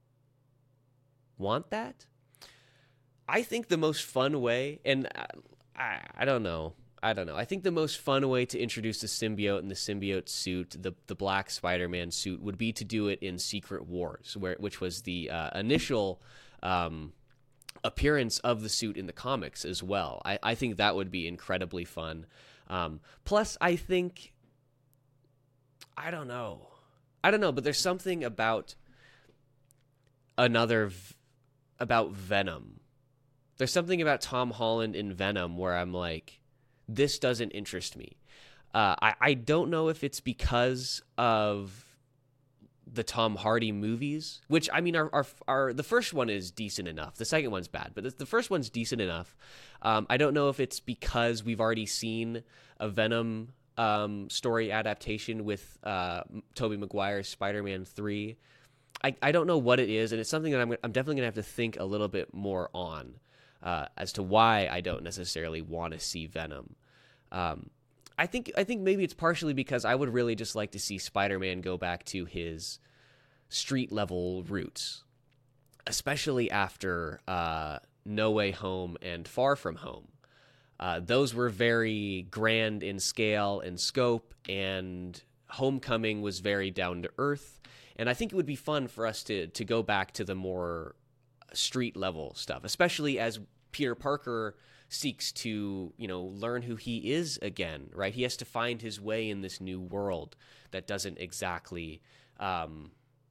want that. I think the most fun way, and I, I, I don't know, I don't know. I think the most fun way to introduce the symbiote and the symbiote suit, the the Black Spider-Man suit, would be to do it in Secret Wars, where which was the uh, initial um, appearance of the suit in the comics as well. I, I think that would be incredibly fun. Um, plus, I think, I don't know, I don't know, but there's something about another. V- about Venom. There's something about Tom Holland in Venom where I'm like, this doesn't interest me. Uh, I, I don't know if it's because of the Tom Hardy movies, which, I mean, are, are, are the first one is decent enough. The second one's bad, but the, the first one's decent enough. Um, I don't know if it's because we've already seen a Venom um, story adaptation with uh, Tobey Maguire's Spider-Man three. I, I don't know what it is, and it's something that I'm, I'm definitely going to have to think a little bit more on uh, as to why I don't necessarily want to see Venom. Um, I think I think maybe it's partially because I would really just like to see Spider-Man go back to his street-level roots, especially after uh, No Way Home and Far From Home. Uh, those were very grand in scale and scope, and Homecoming was very down-to-earth. And I think it would be fun for us to to go back to the more street-level stuff, especially as Peter Parker seeks to, you know, learn who he is again, right? He has to find his way in this new world that doesn't exactly, um,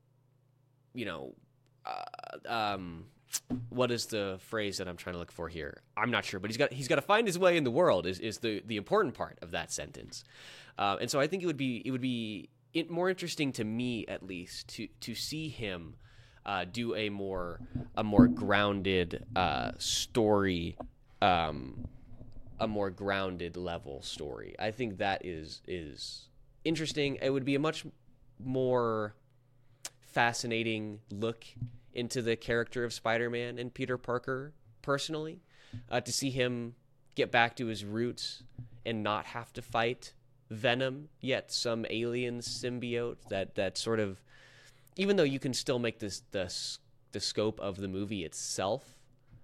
you know, uh, um, what is the phrase that I'm trying to look for here? I'm not sure, but he's got he's got to find his way in the world is is the the important part of that sentence. Uh, and so I think it would be it would be it more interesting to me, at least, to to see him uh, do a more a more grounded uh, story. Um, a more grounded level story. I think that is is interesting. It would be a much more fascinating look into the character of Spider-Man and Peter Parker personally, uh, to see him get back to his roots and not have to fight Venom, yet some alien symbiote that that sort of, even though you can still make this the the scope of the movie itself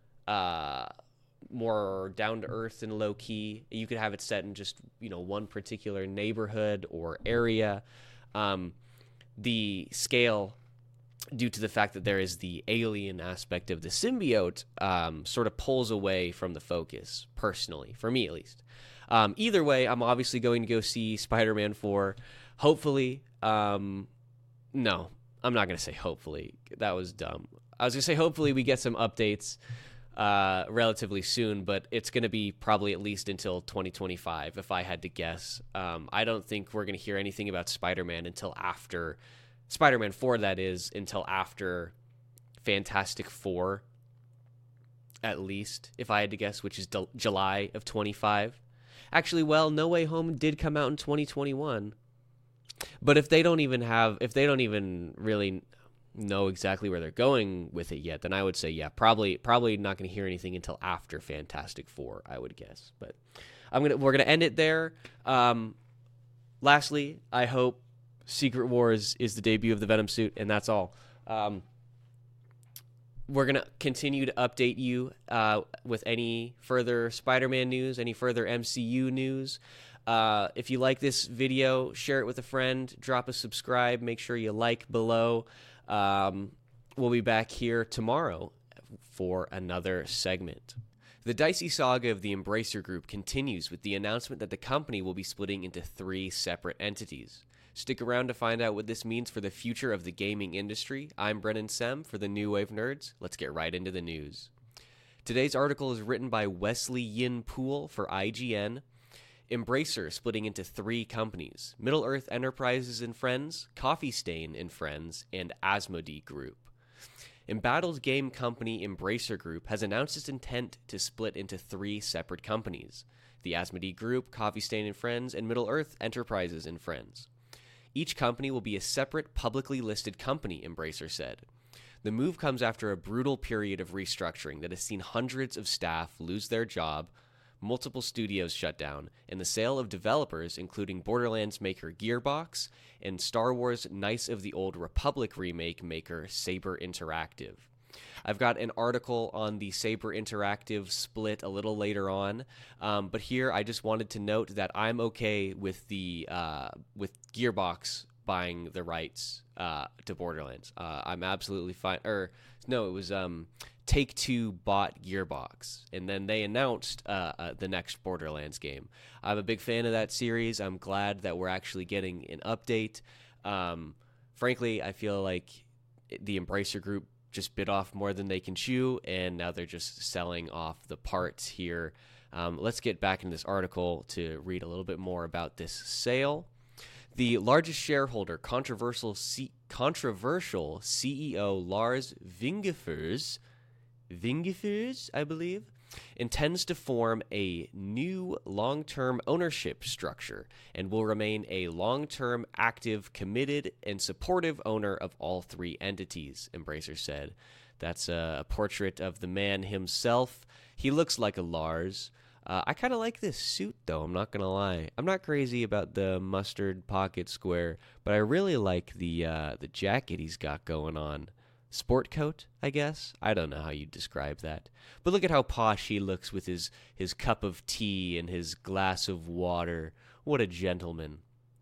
uh more down to earth and low key. You could have it set in just, you know, one particular neighborhood or area. Um, the scale, due to the fact that there is the alien aspect of the symbiote, um, sort of pulls away from the focus, personally, for me at least. Um, either way, I'm obviously going to go see Spider-Man four. Hopefully, um, no, I'm not going to say hopefully. That was dumb. I was going to say hopefully we get some updates Uh, relatively soon, but it's going to be probably at least until twenty twenty-five, if I had to guess. Um, I don't think we're going to hear anything about Spider-Man until after, Spider-Man four, that is, until after Fantastic Four, at least, if I had to guess, which is d- July of twenty-five. Actually, well, No Way Home did come out in twenty twenty-one, but if they don't even have, if they don't even really know exactly where they're going with it yet, then I would say, yeah, probably probably not going to hear anything until after Fantastic Four, I would guess. But I'm gonna we're gonna end it there. Um, lastly, I hope Secret Wars is the debut of the Venom suit, and that's all. Um, we're gonna continue to update you uh, with any further Spider-Man news, any further M C U news. Uh, if you like this video, share it with a friend, drop a subscribe, make sure you like below. Um, we'll be back here tomorrow for another segment. The dicey saga of the Embracer Group continues with the announcement that the company will be splitting into three separate entities. Stick around to find out what this means for the future of the gaming industry. I'm Brennan Sem for the New Wave Nerds. Let's get right into the news. Today's article is written by Wesley Yin Poole for I G N. Embracer splitting into three companies: Middle-earth Enterprises and Friends, Coffee Stain and Friends, and Asmodee Group. Embattled game company Embracer Group has announced its intent to split into three separate companies: the Asmodee Group, Coffee Stain and Friends, and Middle-earth Enterprises and Friends. Each company will be a separate publicly listed company, Embracer said. The move comes after a brutal period of restructuring that has seen hundreds of staff lose their job, multiple studios shut down, and the sale of developers including Borderlands maker Gearbox and Star Wars Knights of the Old Republic remake maker Saber Interactive. I've got an article on the Saber Interactive split a little later on, um, but here I just wanted to note that I'm okay with the uh, with Gearbox buying the rights uh, to Borderlands. Uh, I'm absolutely fine. Or no, it was um, Take-Two bought Gearbox, and then they announced uh, uh, the next Borderlands game. I'm a big fan of that series. I'm glad that we're actually getting an update. Um, frankly, I feel like the Embracer Group just bit off more than they can chew, and now they're just selling off the parts here. Um, let's get back into this article to read a little bit more about this sale. The largest shareholder, controversial C- controversial C E O Lars Wingefors, Wingefors, I believe, intends to form a new long-term ownership structure and will remain a long-term, active, committed, and supportive owner of all three entities, Embracer said. That's a portrait of the man himself. He looks like a Lars. Uh, I kind of like this suit, though, I'm not going to lie. I'm not crazy about the mustard pocket square, but I really like the uh, the jacket he's got going on. Sport coat, I guess? I don't know how you describe that. But look at how posh he looks with his, his cup of tea and his glass of water. What a gentleman.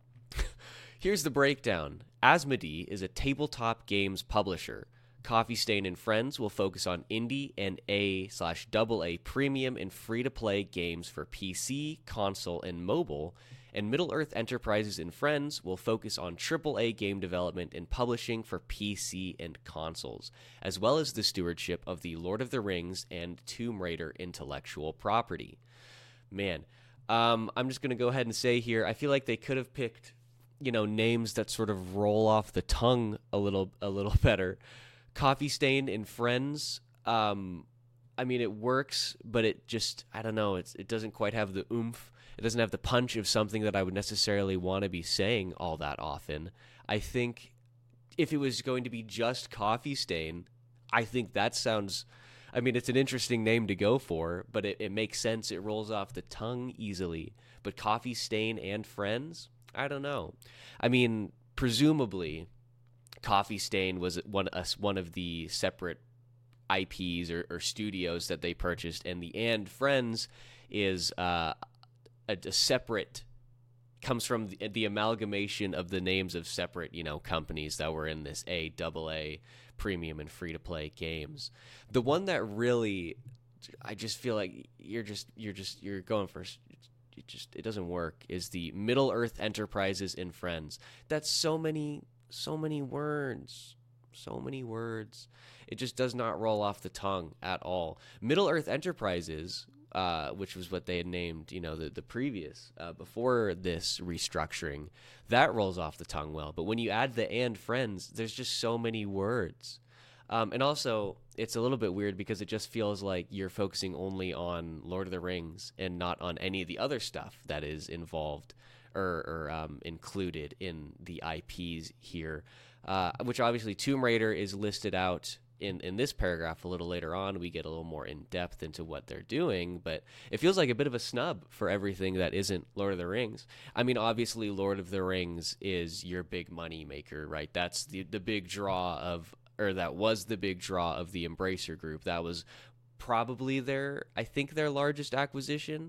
Here's the breakdown. Asmodee is a tabletop games publisher. Coffee Stain and Friends will focus on indie and A slash double A premium and free-to-play games for P C, console, and mobile, and Middle-earth Enterprises and Friends will focus on triple A game development and publishing for P C and consoles, as well as the stewardship of the Lord of the Rings and Tomb Raider intellectual property. Man, um, I'm just going to go ahead and say here, I feel like they could have picked, you know, names that sort of roll off the tongue a little, a little better. Coffee Stain and Friends, um, I mean, it works, but it just, I don't know, it's, it doesn't quite have the oomph. It doesn't have the punch of something that I would necessarily want to be saying all that often. I think if it was going to be just Coffee Stain, I think that sounds, I mean, it's an interesting name to go for, but it, it makes sense. It rolls off the tongue easily. But Coffee Stain and Friends, I don't know. I mean, presumably, Coffee Stain was one uh, one of the separate I Ps or, or studios that they purchased, and the and Friends is uh, a, a separate, comes from the, the amalgamation of the names of separate, you know, companies that were in this A, double A, premium, and free-to-play games. The one that really, I just feel like you're just you're just you're going for. It just it doesn't work. Is the Middle-earth Enterprises and Friends? That's so many. So many words, so many words. It just does not roll off the tongue at all. Middle-earth Enterprises, uh, which was what they had named, you know, the, the previous, uh, before this restructuring, that rolls off the tongue well. But when you add the and Friends, there's just so many words. Um, and also, it's a little bit weird because it just feels like you're focusing only on Lord of the Rings and not on any of the other stuff that is involved or, or um, included in the I Ps here, uh, which obviously Tomb Raider is listed out in, in this paragraph a little later on. We get a little more in depth into what they're doing, but it feels like a bit of a snub for everything that isn't Lord of the Rings. I mean, obviously Lord of the Rings is your big money maker, right? That's the, the big draw of, or that was the big draw of the Embracer Group. That was probably their, I think their largest acquisition.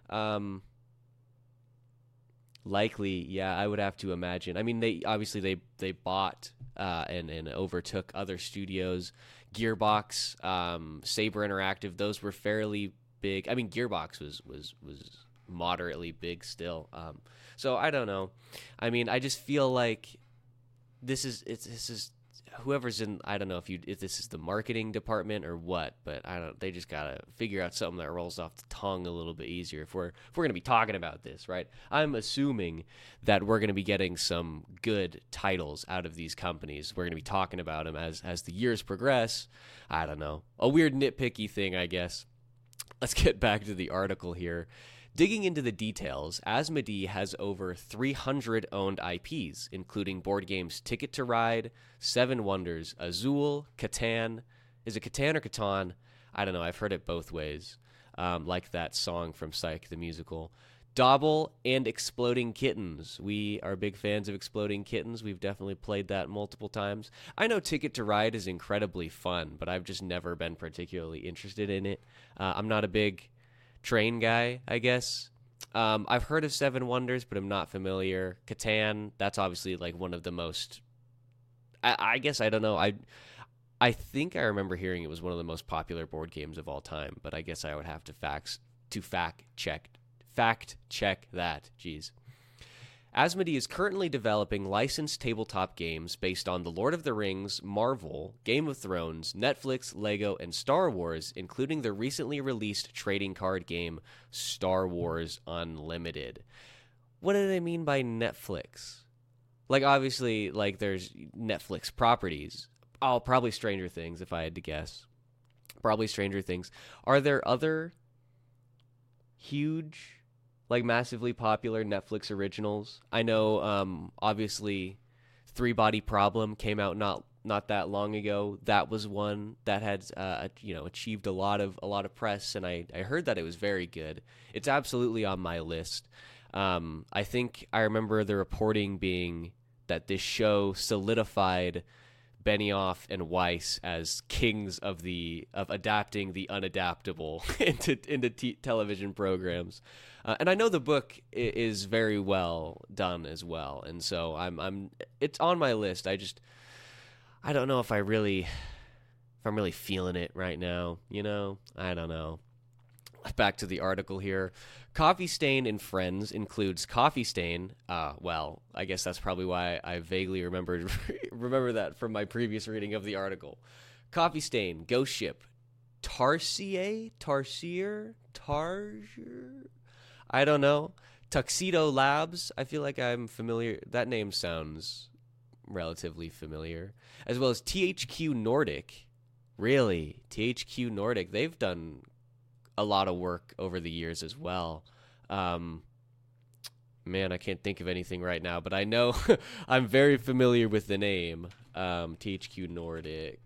Um, Likely, yeah, I would have to imagine. I mean, they obviously they they bought uh, and and overtook other studios. Gearbox, um, Saber Interactive, those were fairly big. I mean, Gearbox was was was moderately big still. Um, so I don't know. I mean, I just feel like this is it's this is whoever's in. I don't know if you if this is the marketing department or what, but I don't. They just gotta figure out something that rolls off the tongue a little bit easier if we're if we're gonna be talking about this, right? I'm assuming that we're gonna be getting some good titles out of these companies. We're gonna be talking about them as as the years progress. I don't know. A weird nitpicky thing, I guess. Let's get back to the article here. Digging into the details, Asmodee has over three hundred owned I Ps, including board games Ticket to Ride, Seven Wonders, Azul, Catan. Is it Catan or Catan? I don't know. I've heard it both ways, um, like that song from Psych the Musical. Dobble and Exploding Kittens. We are big fans of Exploding Kittens. We've definitely played that multiple times. I know Ticket to Ride is incredibly fun, but I've just never been particularly interested in it. Uh, I'm not a big train guy, I guess. Um, I've heard of Seven Wonders, but I'm not familiar. Catan, that's obviously like one of the most. I, I guess I don't know. I I think I remember hearing it was one of the most popular board games of all time, but I guess I would have to facts to fact check fact check that. Jeez. Asmodee is currently developing licensed tabletop games based on The Lord of the Rings, Marvel, Game of Thrones, Netflix, Lego, and Star Wars, including the recently released trading card game Star Wars Unlimited. What do they mean by Netflix? Like, obviously, like, there's Netflix properties. Oh, probably Stranger Things, if I had to guess. Probably Stranger Things. Are there other huge, like, massively popular Netflix originals? I know, um, obviously, Three Body Problem came out not not that long ago. That was one that had, uh, you know, achieved a lot of a lot of press, and I, I heard that it was very good. It's absolutely on my list. Um, I think I remember the reporting being that this show solidified Benioff and Weiss as kings of the of adapting the unadaptable into into t- television programs, uh, and I know the book i- is very well done as well, and so I'm I'm it's on my list. I just I don't know if I really if I'm really feeling it right now. You know, I don't know. Back to the article here. Coffee Stain and Friends includes Coffee Stain. Uh, well, I guess that's probably why I vaguely remembered remember that from my previous reading of the article. Coffee Stain, Ghost Ship, Tarsier, Tarsier, Tarsier. I don't know. Tuxedo Labs. I feel like I'm familiar. That name sounds relatively familiar. As well as T H Q Nordic. Really, T H Q Nordic. They've done a lot of work over the years as well. Um, man, I can't think of anything right now, but I know I'm very familiar with the name. Um, T H Q Nordic.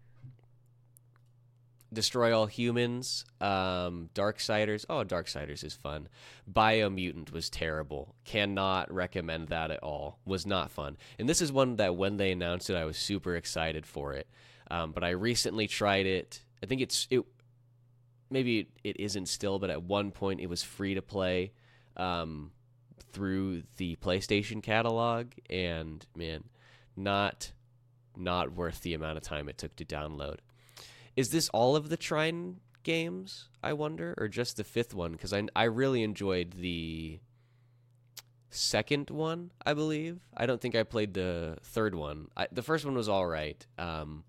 Destroy All Humans. Um, Darksiders. Oh, Darksiders is fun. Biomutant was terrible. Cannot recommend that at all. Was not fun. And this is one that when they announced it, I was super excited for it. Um, but I recently tried it. I think it's it. Maybe it isn't still, but at one point it was free to play um, through the PlayStation catalog, and man, not not worth the amount of time it took to download. Is this all of the Trine games, I wonder, or just the fifth one? Because I I really enjoyed the second one, I believe. I don't think I played the third one. I, the first one was all right. Um,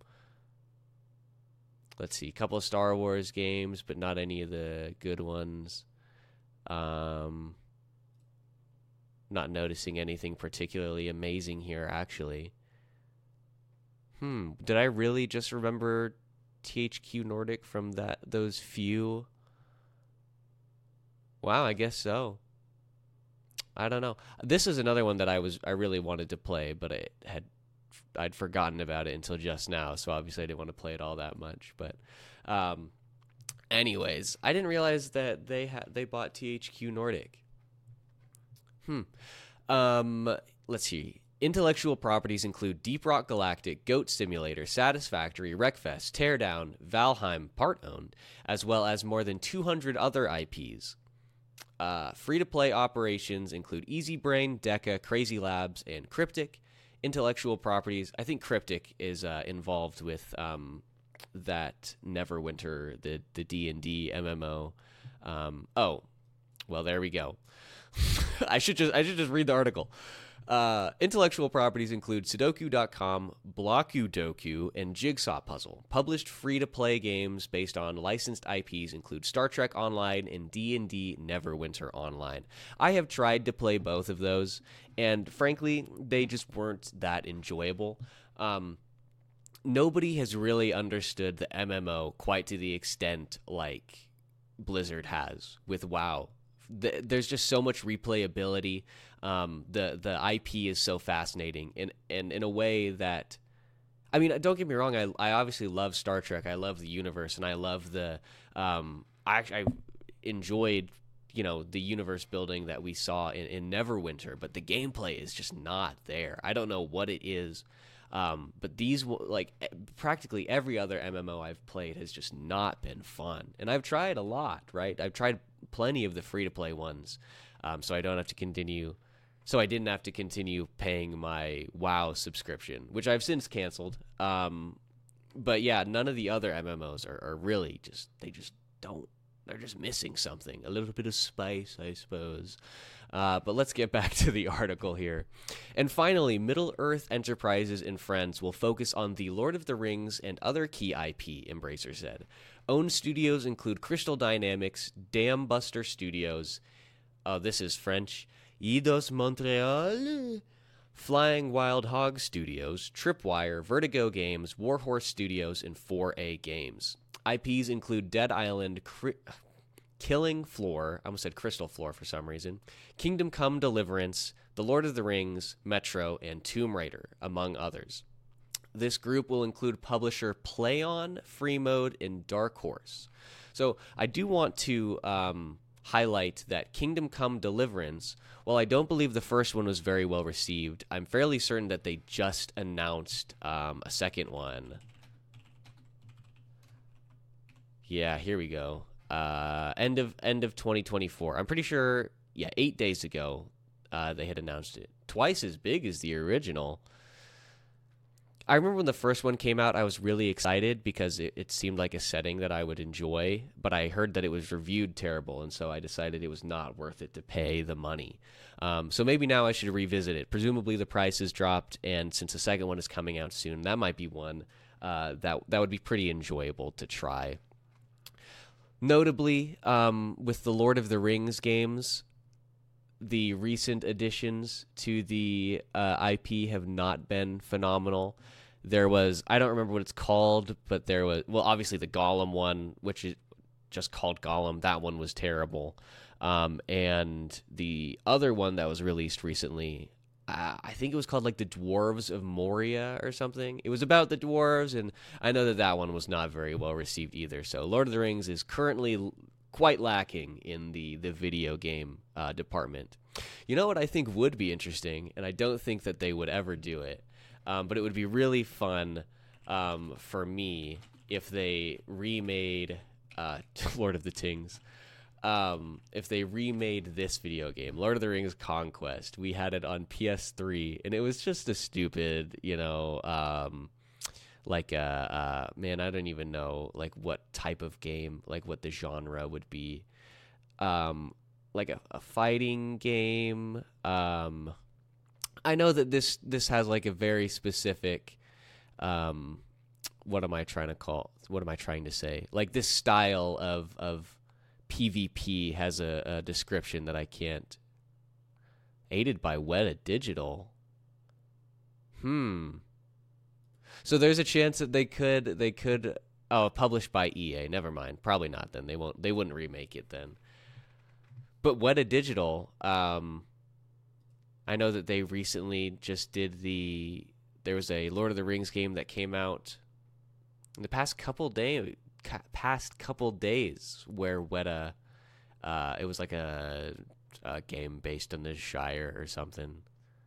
Let's see, a couple of Star Wars games, but not any of the good ones. Um, not noticing anything particularly amazing here, actually. Hmm, did I really just remember T H Q Nordic from that those few? Wow, I guess so. I don't know. This is another one that I was I really wanted to play, but it had I'd forgotten about it until just now, so obviously I didn't want to play it all that much. But, um, anyways, I didn't realize that they had they bought T H Q Nordic. Hmm. Um, let's see. Intellectual properties include Deep Rock Galactic, Goat Simulator, Satisfactory, Wreckfest, Teardown, Valheim, part-owned, as well as more than two hundred other I Ps. Uh, free-to-play operations include Easy Brain, Deca, Crazy Labs, and Cryptic. Intellectual properties, I think Cryptic is uh, involved with um, that Neverwinter, the the D and D M M O. Um, oh, well, there we go. I should just I should just read the article. Uh, intellectual properties include Sudoku dot com, Blockudoku, and Jigsaw Puzzle. Published free-to-play games based on licensed I Ps include Star Trek Online and D and D Neverwinter Online. I have tried to play both of those, and frankly, they just weren't that enjoyable. Um, nobody has really understood the M M O quite to the extent like Blizzard has with WoW. The, there's just so much replayability. Um, the the I P is so fascinating, and and in a way that, I mean, don't get me wrong. I I obviously love Star Trek. I love the universe, and I love the. Um, I actually I enjoyed, you know, the universe building that we saw in, in Neverwinter, but the gameplay is just not there. I don't know what it is. Um, but these, like, practically every other M M O I've played has just not been fun. And I've tried a lot, right? I've tried plenty of the free-to-play ones, um, so I don't have to continue. So I didn't have to continue paying my WoW subscription, which I've since canceled. Um, but yeah, none of the other M M Os are, are really just, they just don't they're just missing something, a little bit of spice, I suppose. Uh, but let's get back to the article here. And finally, Middle-earth Enterprises and Friends will focus on the Lord of the Rings and other key I P, Embracer said. Owned studios include Crystal Dynamics, Dam Buster Studios, oh, this is French, Eidos Montreal, Flying Wild Hog Studios, Tripwire, Vertigo Games, Warhorse Studios, and four A Games. I Ps include Dead Island, Cri- Killing Floor, I almost said Crystal Floor for some reason, Kingdom Come Deliverance, The Lord of the Rings, Metro, and Tomb Raider, among others. This group will include publisher PlayOn, Freemode, and Dark Horse. So I do want to um, highlight that Kingdom Come Deliverance, while I don't believe the first one was very well received, I'm fairly certain that they just announced um, a second one. Yeah, here we go. Uh, end of end of twenty twenty-four. I'm pretty sure, yeah, eight days ago, uh, they had announced it. Twice as big as the original. I remember when the first one came out, I was really excited because it, it seemed like a setting that I would enjoy, but I heard that it was reviewed terrible, and so I decided it was not worth it to pay the money. Um, so maybe now I should revisit it. Presumably the price has dropped, and since the second one is coming out soon, that might be one uh, that that would be pretty enjoyable to try. Notably, um, with the Lord of the Rings games, the recent additions to the uh, I P have not been phenomenal. There was, I don't remember what it's called, but there was, well, obviously the Gollum one, which is just called Gollum, that one was terrible. Um, and the other one that was released recently, uh, I think it was called like the Dwarves of Moria or something. It was about the dwarves, and I know that that one was not very well received either. So Lord of the Rings is currently l- quite lacking in the, the video game uh, department. You know what I think would be interesting, and I don't think that they would ever do it, um, but it would be really fun um, for me if they remade uh, Lord of the Tings. Um, if they remade this video game, Lord of the Rings Conquest. We had it on P S three, and it was just a stupid, you know, um, like, uh, uh, man, I don't even know, like, what type of game, like, what the genre would be. Um, like a, a fighting game. Um, I know that this, this has, like, a very specific, um, what am I trying to call, what am I trying to say? Like, this style of, of, PvP has a, a description that I can't. Aided by Weta Digital. Hmm. So there's a chance that they could they could oh published by E A. Never mind. Probably not. Then they won't. They wouldn't remake it then. But Weta Digital. Um. I know that they recently just did the. There was a Lord of the Rings game that came out in the past couple days. past couple days where Weta, uh, it was like a, a game based on the Shire or something.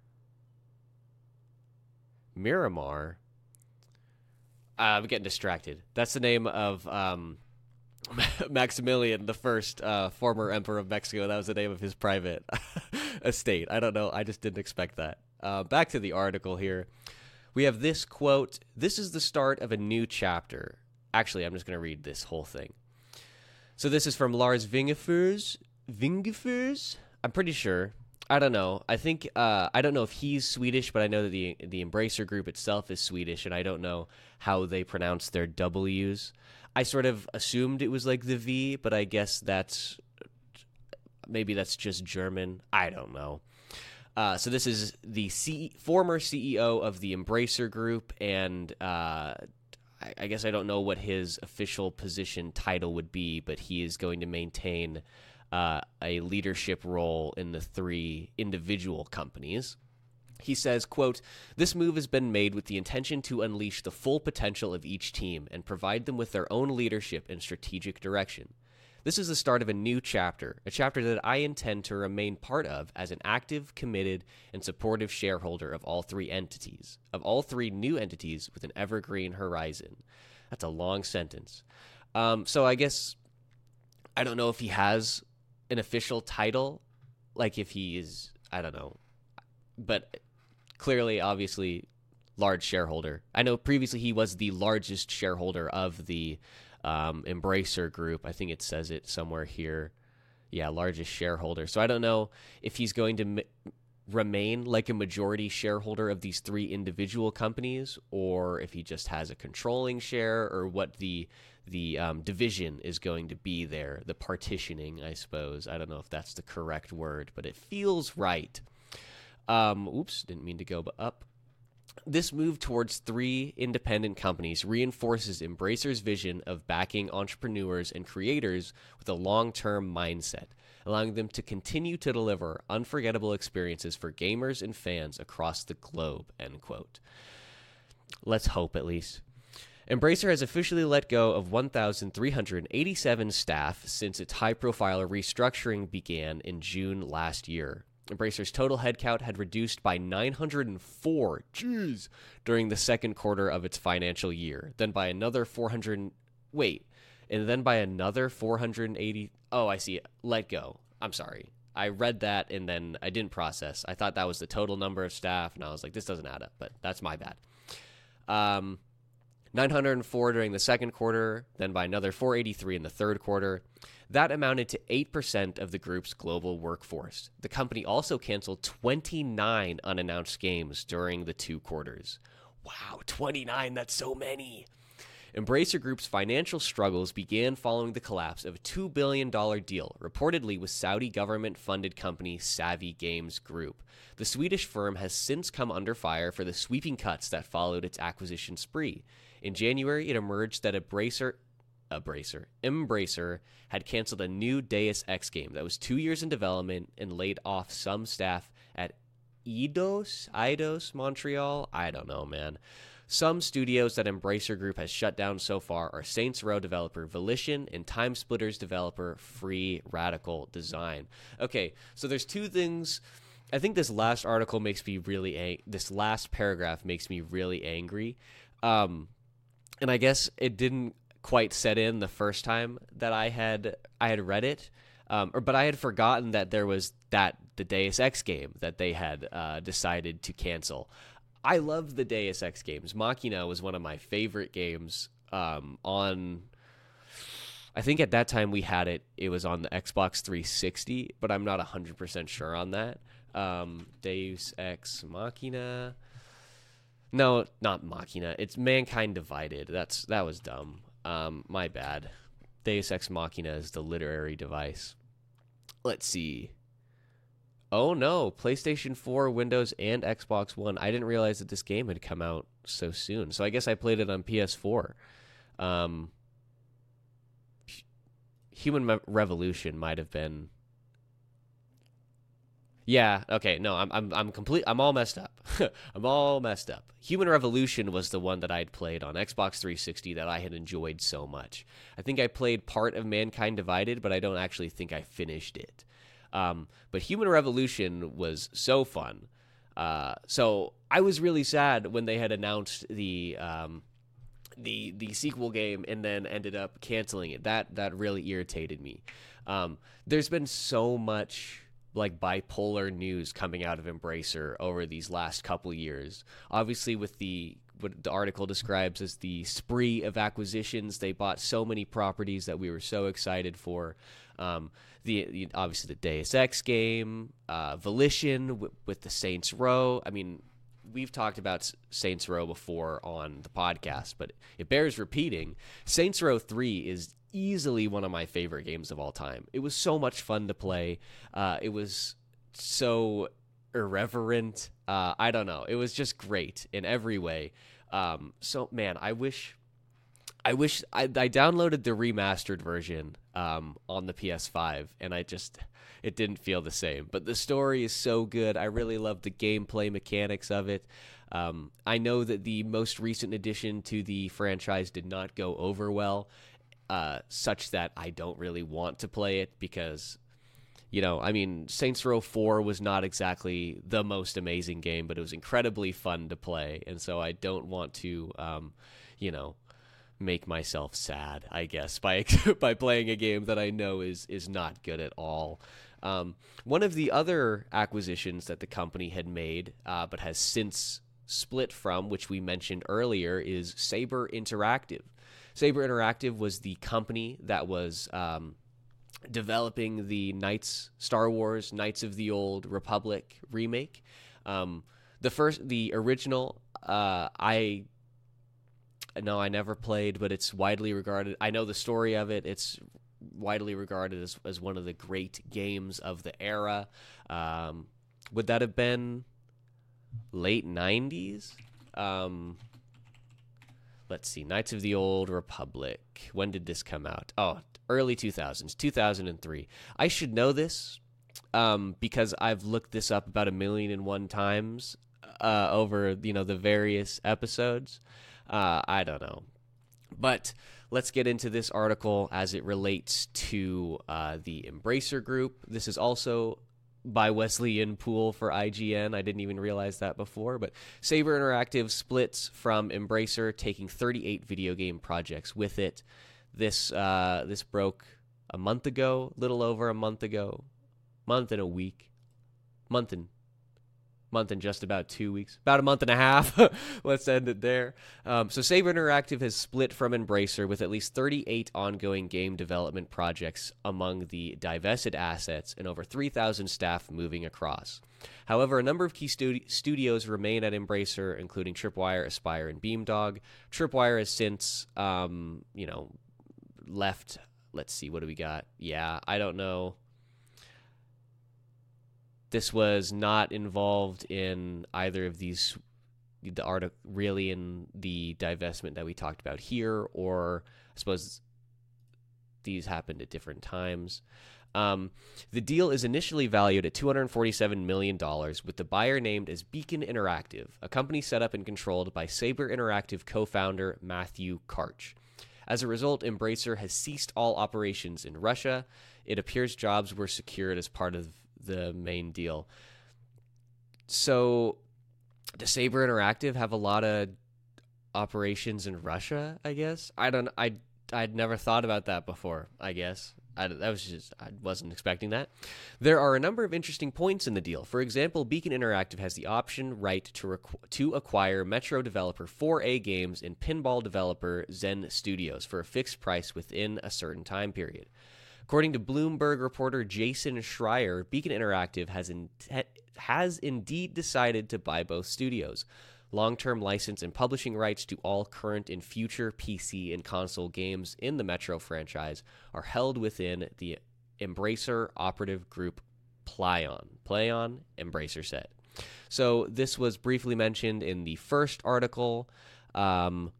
Miramar. Uh, I'm getting distracted. That's the name of um, Maximilian the First, uh, former emperor of Mexico. That was the name of his private estate. I don't know. I just didn't expect that. Uh, back to the article here. We have this quote. This is the start of a new chapter. Actually, I'm just going to read this whole thing. So this is from Lars Wingefors. Wingefors? I'm pretty sure. I don't know. I think, uh, I don't know if he's Swedish, but I know that the the Embracer Group itself is Swedish, and I don't know how they pronounce their W's. I sort of assumed it was like the V, but I guess that's, maybe that's just German. I don't know. Uh, so this is the C- former C E O of the Embracer Group, and uh, I, I guess I don't know what his official position title would be, but he is going to maintain uh, a leadership role in the three individual companies. He says, quote, "This move has been made with the intention to unleash the full potential of each team and provide them with their own leadership and strategic direction. This is the start of a new chapter, a chapter that I intend to remain part of as an active, committed, and supportive shareholder of all three entities, of all three new entities with an evergreen horizon." That's a long sentence. Um, so I guess, I don't know if he has an official title, like if he is, I don't know, but clearly, obviously, large shareholder. I know previously he was the largest shareholder of the Um, Embracer Group, I think it says it somewhere here. Yeah, largest shareholder. So I don't know if he's going to m- remain like a majority shareholder of these three individual companies, or if he just has a controlling share, or what the the um, division is going to be there. The partitioning, I suppose. I don't know if that's the correct word, but it feels right. Um, oops, didn't mean to go but up. This move towards three independent companies reinforces Embracer's vision of backing entrepreneurs and creators with a long-term mindset, allowing them to continue to deliver unforgettable experiences for gamers and fans across the globe, end quote. Let's hope, at least. Embracer has officially let go of one thousand three hundred eighty-seven staff since its high-profile restructuring began in June last year. Embracer's total headcount had reduced by nine hundred four, jeez, during the second quarter of its financial year. Then by another four hundred, wait, and then by another four hundred eighty, oh, I see, let go. I'm sorry. I read that and then I didn't process. I thought that was the total number of staff, and I was like, this doesn't add up, but that's my bad. Um, nine hundred four during the second quarter, then by another four hundred eighty-three in the third quarter. That amounted to eight percent of the group's global workforce. The company also canceled twenty-nine unannounced games during the two quarters. Wow, twenty-nine, that's so many. Embracer Group's financial struggles began following the collapse of a two billion dollars deal, reportedly with Saudi government-funded company Savvy Games Group. The Swedish firm has since come under fire for the sweeping cuts that followed its acquisition spree. In January, it emerged that Embracer... Embracer, Embracer had canceled a new Deus Ex game that was two years in development and laid off some staff at Eidos, Eidos, Montreal. I don't know, man. Some studios that Embracer Group has shut down so far are Saints Row developer Volition and Time Splitters developer Free Radical Design. Okay, so there's two things. I think this last article makes me really ang- this last paragraph makes me really angry. Um, and I guess it didn't quite set in the first time that I had I had read it, um, or but I had forgotten that there was that the Deus Ex game that they had uh, decided to cancel. I loved the Deus Ex games. Machina was one of my favorite games um, on. I think at that time we had it. It was on the Xbox three sixty, but I'm not one hundred percent sure on that. Um, Deus Ex Machina. No, not Machina. It's Mankind Divided. That's that was dumb. Um, my bad. Deus Ex Machina is the literary device. Let's see. Oh no, PlayStation four, Windows, and Xbox One. I didn't realize that this game had come out so soon. So I guess I played it on P S four. Um, Human Revolution might have been. Yeah, okay, no, I'm I'm I'm complete I'm all messed up. I'm all messed up. Human Revolution was the one that I'd played on Xbox three sixty that I had enjoyed so much. I think I played part of Mankind Divided, but I don't actually think I finished it. Um, but Human Revolution was so fun. Uh, so I was really sad when they had announced the um, the the sequel game and then ended up canceling it. That that really irritated me. Um, there's been so much like bipolar news coming out of Embracer over these last couple years. Obviously with the what the article describes as the spree of acquisitions, they bought so many properties that we were so excited for. Um, the, the obviously the Deus Ex game, uh, Volition w- with the Saints Row. I mean, we've talked about Saints Row before on the podcast, but it bears repeating. Saints Row three is easily one of my favorite games of all time. It was so much fun to play. Uh, it was so irreverent. Uh, I don't know. It was just great in every way. Um, so man, I wish, I wish I, I downloaded the remastered version um, on the P S five, and I just it didn't feel the same. But the story is so good. I really love the gameplay mechanics of it. Um, I know that the most recent addition to the franchise did not go over well. Uh, such that I don't really want to play it because, you know, I mean, Saints Row four was not exactly the most amazing game, but it was incredibly fun to play, and so I don't want to, um, you know, make myself sad, I guess, by by playing a game that I know is is not good at all. Um, one of the other acquisitions that the company had made, uh, but has since split from, which we mentioned earlier, is Saber Interactive. Saber Interactive was the company that was um, developing the Knights Star Wars Knights of the Old Republic remake. Um, the first, the original, uh, I no, I never played, but it's widely regarded. I know the story of it. It's widely regarded as, as one of the great games of the era. Um, would that have been late nineties? Um, let's see. Knights of the Old Republic. When did this come out? Oh, early two thousands, two thousand three. I should know this um, because I've looked this up about a million and one times uh, over, you know, the various episodes. Uh, I don't know. But let's get into this article as it relates to uh, the Embracer Group. This is also by Wesleyan Poole for I G N. I didn't even realize that before. But Saber Interactive splits from Embracer, taking thirty-eight video game projects with it. This uh, this broke a month ago, little over a month ago, month and a week, month and month and just about two weeks, about a month and a half. Let's end it there. Um, so Saber Interactive has split from Embracer with at least thirty-eight ongoing game development projects among the divested assets and over three thousand staff moving across. However, a number of key studi- studios remain at Embracer, including Tripwire, Aspyr, and Beamdog. Tripwire has since, um, you know, left. Let's see, what do we got? Yeah, I don't know. This was not involved in either of these, the article really in the divestment that we talked about here, or I suppose these happened at different times. Um, the deal is initially valued at two hundred forty-seven million dollars, with the buyer named as Beacon Interactive, a company set up and controlled by Saber Interactive co-founder Matthew Karch. As a result, Embracer has ceased all operations in Russia. It appears jobs were secured as part of the main deal. So, does Saber Interactive have a lot of operations in Russia, I guess? I don't, I, I'd never thought about that before, I guess. I, that was just, I wasn't expecting that. There are a number of interesting points in the deal. For example, Beacon Interactive has the option right to requ- to acquire Metro developer four A Games and pinball developer Zen Studios for a fixed price within a certain time period. According to Bloomberg reporter Jason Schreier, Beacon Interactive has in- has indeed decided to buy both studios. Long-term license and publishing rights to all current and future P C and console games in the Metro franchise are held within the Embracer operative group Plaion. Plaion, Embracer said. So this was briefly mentioned in the first article. Um,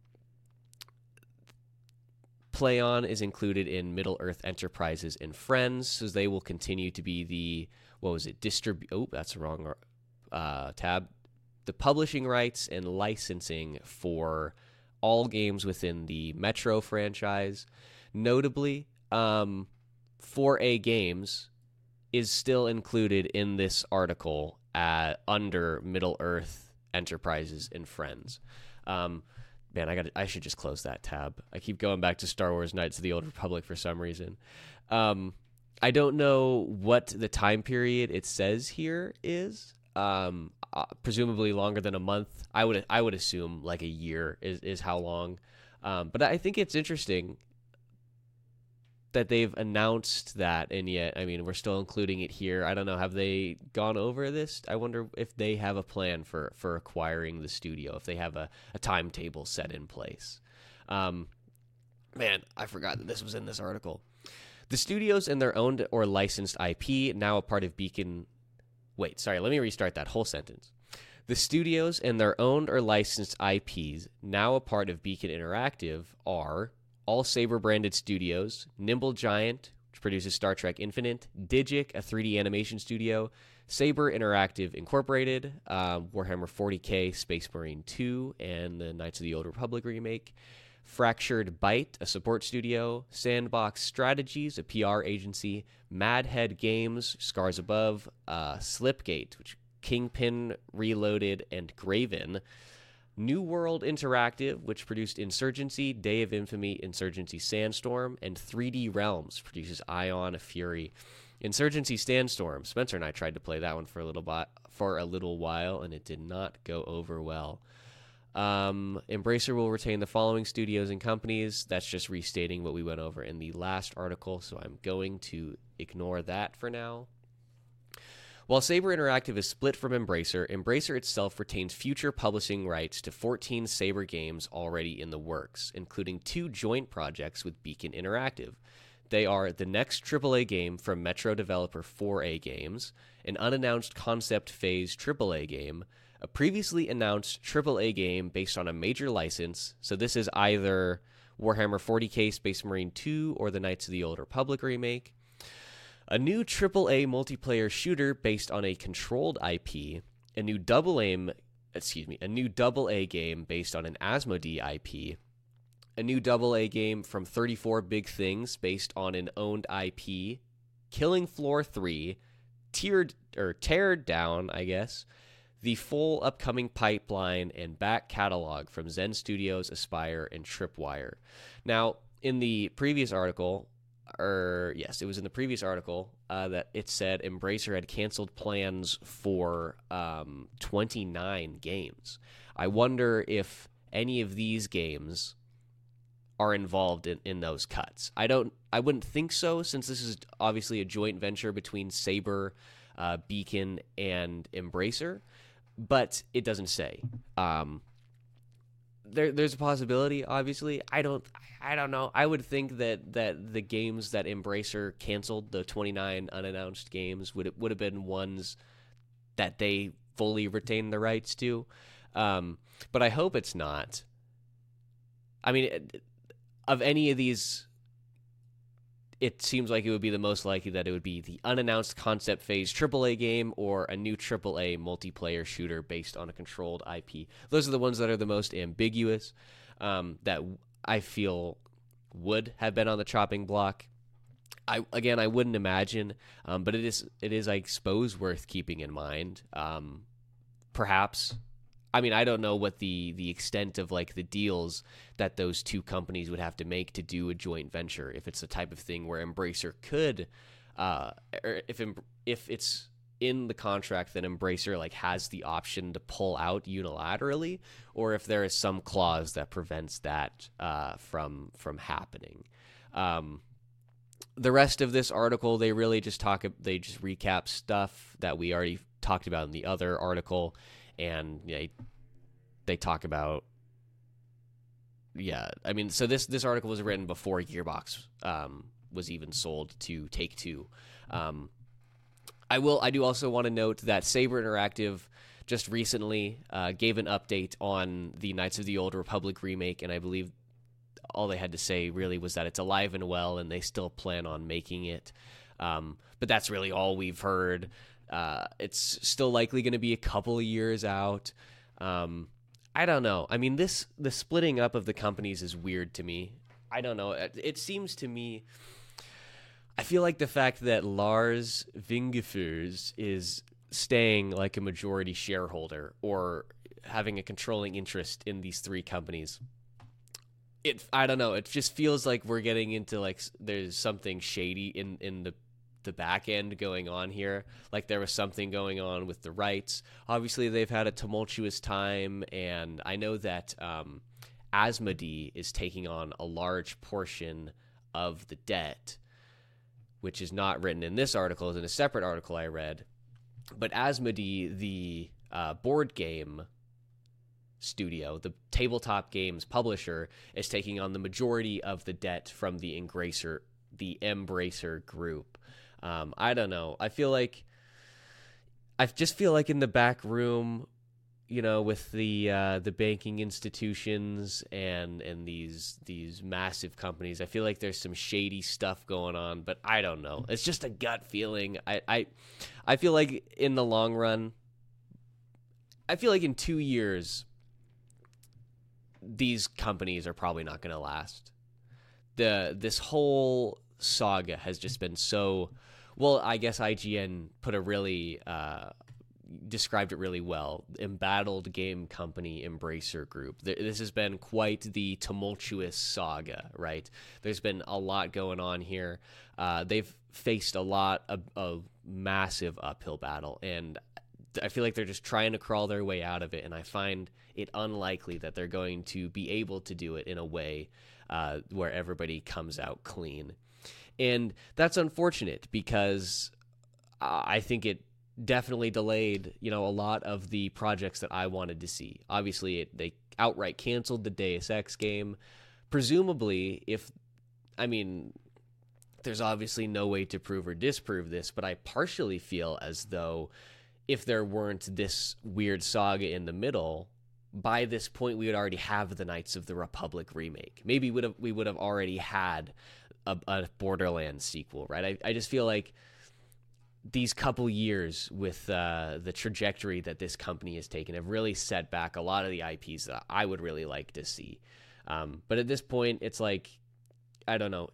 Plaion is included in Middle-earth Enterprises and Friends, so they will continue to be the, what was it, distrib- oh, that's the wrong uh, tab. The publishing rights and licensing for all games within the Metro franchise. Notably, um, four A Games is still included in this article at, under Middle-earth Enterprises and Friends. Um, man, I got I should just close that tab. I keep going back to Star Wars Knights of the Old Republic for some reason. Um, I don't know what the time period it says here is. Um, uh, presumably longer than a month. I would I would assume like a year is, is how long. Um, but I think it's interesting that they've announced that, and yet, I mean, we're still including it here. I don't know. Have they gone over this? I wonder if they have a plan for, for acquiring the studio, if they have a, a timetable set in place. Um, man, I forgot that this was in this article. The studios and their owned or licensed I P, now a part of Beacon... Wait, sorry, let me restart that whole sentence. The studios and their owned or licensed I Ps, now a part of Beacon Interactive, are all Saber-branded studios, Nimble Giant, which produces Star Trek Infinite, Digic, a three D animation studio, Saber Interactive Incorporated, uh, Warhammer forty K, Space Marine two, and the Knights of the Old Republic remake, Fractured Byte, a support studio, Sandbox Strategies, a P R agency, Madhead Games, Scars Above, uh, Slipgate, which Kingpin Reloaded, and Graven, New World Interactive, which produced Insurgency, Day of Infamy, Insurgency Sandstorm, and three D Realms, produces Ion Fury. Insurgency Sandstorm, Spencer and I tried to play that one for a little bit, for a little while, and it did not go over well. Um, Embracer will retain the following studios and companies. That's just restating what we went over in the last article, so I'm going to ignore that for now. While Saber Interactive is split from Embracer, Embracer itself retains future publishing rights to fourteen Saber games already in the works, including two joint projects with Beacon Interactive. They are the next triple A game from Metro developer four A Games, an unannounced concept phase triple A game, a previously announced triple A game based on a major license, so this is either Warhammer forty K Space Marine two or the Knights of the Old Republic remake, a new triple A multiplayer shooter based on a controlled I P, a new double aim, excuse me, a new double A game based on an Asmodee I P, a new double A game from thirty-four Big Things based on an owned I P, Killing Floor three, tiered or teared down, I guess, the full upcoming pipeline and back catalog from Zen Studios, Aspyr, and Tripwire. Now, in the previous article, or yes, it was in the previous article uh, that it said Embracer had canceled plans for um, twenty-nine games. I wonder if any of these games are involved in, in those cuts. I don't. I wouldn't think so, since this is obviously a joint venture between Saber, uh, Beacon, and Embracer. But it doesn't say. Um, there, there's a possibility. Obviously, I don't. I don't know. I would think that, that the games that Embracer canceled, the twenty-nine unannounced games, would would have been ones that they fully retained the rights to. Um, but I hope it's not. I mean, of any of these, it seems like it would be the most likely that it would be the unannounced concept phase triple A game or a new triple A multiplayer shooter based on a controlled I P. Those are the ones that are the most ambiguous, um, that I feel would have been on the chopping block. I again, I wouldn't imagine, um, but it is it is I suppose worth keeping in mind. Um, perhaps. I mean, I don't know what the, the extent of, like, the deals that those two companies would have to make to do a joint venture, if it's the type of thing where Embracer could, uh, or if if it's in the contract that Embracer, like, has the option to pull out unilaterally, or if there is some clause that prevents that uh, from from happening. Um, the rest of this article, they really just talk, they just recap stuff that we already talked about in the other article. And yeah, they talk about, yeah, I mean, so this this article was written before Gearbox um, was even sold to Take-Two. Um, I will. I do also want to note that Saber Interactive just recently uh, gave an update on the Knights of the Old Republic remake, and I believe all they had to say really was that it's alive and well, and they still plan on making it. Um, but that's really all we've heard. Uh, it's still likely going to be a couple of years out. Um, I don't know. I mean, this the splitting up of the companies is weird to me. I don't know. It, it seems to me, I feel like the fact that Lars Vingefors is staying like a majority shareholder or having a controlling interest in these three companies, it I don't know. It just feels like we're getting into, like, there's something shady in, in the the back end going on here. Like, there was something going on with the rights. Obviously, they've had a tumultuous time, and I know that um, Asmodee is taking on a large portion of the debt, which is not written in this article. It's in a separate article I read. But Asmodee, the uh, board game studio, the tabletop games publisher, is taking on the majority of the debt from the Embracer, the Embracer group. Um, I don't know. I feel like I just feel like in the back room, you know, with the uh, the banking institutions and and these these massive companies, I feel like there's some shady stuff going on. But I don't know. It's just a gut feeling. I I, I feel like in the long run, I feel like in two years, these companies are probably not going to last. The this whole saga has just been so, well, I guess I G N put a really uh, described it really well. Embattled game company Embracer Group. This has been quite the tumultuous saga, right? There's been a lot going on here. Uh, they've faced a lot of a massive uphill battle, and I feel like they're just trying to crawl their way out of it, and I find it unlikely that they're going to be able to do it in a way uh, where everybody comes out clean. And that's unfortunate because uh, I think it definitely delayed, you know, a lot of the projects that I wanted to see. Obviously, it, they outright canceled the Deus Ex game. Presumably, if, I mean, there's obviously no way to prove or disprove this, but I partially feel as though if there weren't this weird saga in the middle, by this point we would already have the Knights of the Republic remake. Maybe would have we would have already had a, a Borderlands sequel, right? I, I just feel like these couple years with uh, the trajectory that this company has taken have really set back a lot of the I Ps that I would really like to see. Um, but at this point, it's like, I don't know.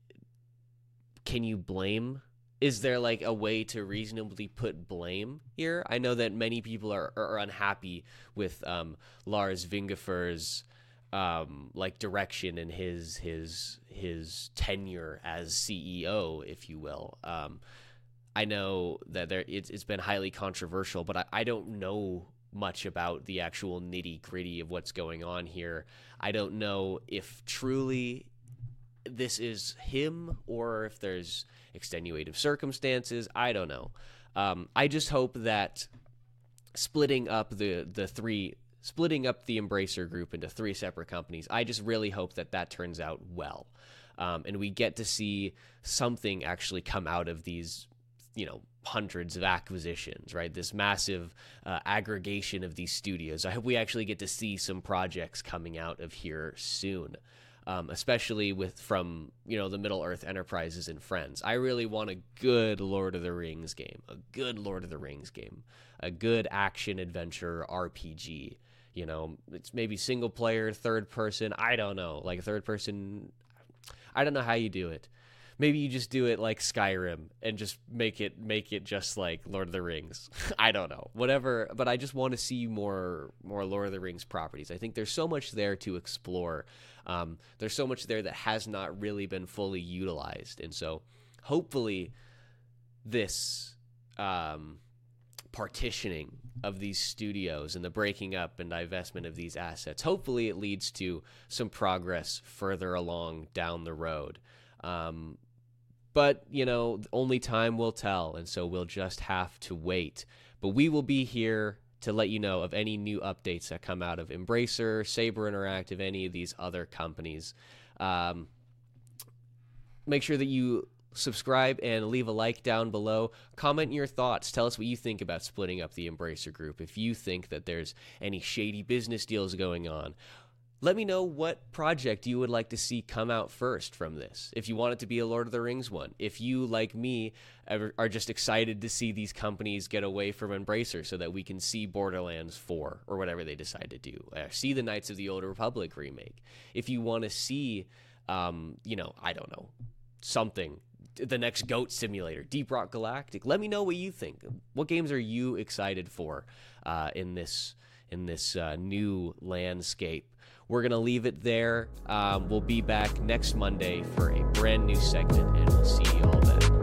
Can you blame? Is there like a way to reasonably put blame here? I know that many people are, are unhappy with um, Lars Vingefer's um, like direction and his his his tenure as C E O, if you will. Um, I know that there it's, it's been highly controversial, but I, I don't know much about the actual nitty gritty of what's going on here. I don't know if truly this is him or if there's extenuating circumstances. I don't know. Um, I just hope that splitting up the the three, splitting up the Embracer Group into three separate companies, I just really hope that that turns out well, um, and we get to see something actually come out of these, you know, hundreds of acquisitions, right? This massive uh, aggregation of these studios. I hope we actually get to see some projects coming out of here soon. Um, especially with from, you know, the Middle-earth Enterprises and friends. I really want a good Lord of the Rings game, a good Lord of the Rings game, a good action-adventure R P G. You know, it's maybe single-player, third-person, I don't know. Like a third-person, I don't know how you do it. Maybe you just do it like Skyrim and just make it make it just like Lord of the Rings. I don't know. Whatever, but I just want to see more more Lord of the Rings properties. I think there's so much there to explore. Um, there's so much there that has not really been fully utilized. And so hopefully this um, partitioning of these studios and the breaking up and divestment of these assets, hopefully it leads to some progress further along down the road. Um, But, you know, only time will tell, and so we'll just have to wait. But we will be here to let you know of any new updates that come out of Embracer, Saber Interactive, any of these other companies. Um, make sure that you subscribe and leave a like down below. Comment your thoughts. Tell us what you think about splitting up the Embracer Group. If you think that there's any shady business deals going on, let me know what project you would like to see come out first from this. If you want it to be a Lord of the Rings one. If you, like me, are just excited to see these companies get away from Embracer so that we can see Borderlands four or whatever they decide to do. Uh, see the Knights of the Old Republic remake. If you want to see, um, you know, I don't know, something, the next Goat Simulator, Deep Rock Galactic, let me know what you think. What games are you excited for uh, in this, in this uh, new landscape? We're going to leave it there. Um, we'll be back next Monday for a brand new segment, and we'll see you all then.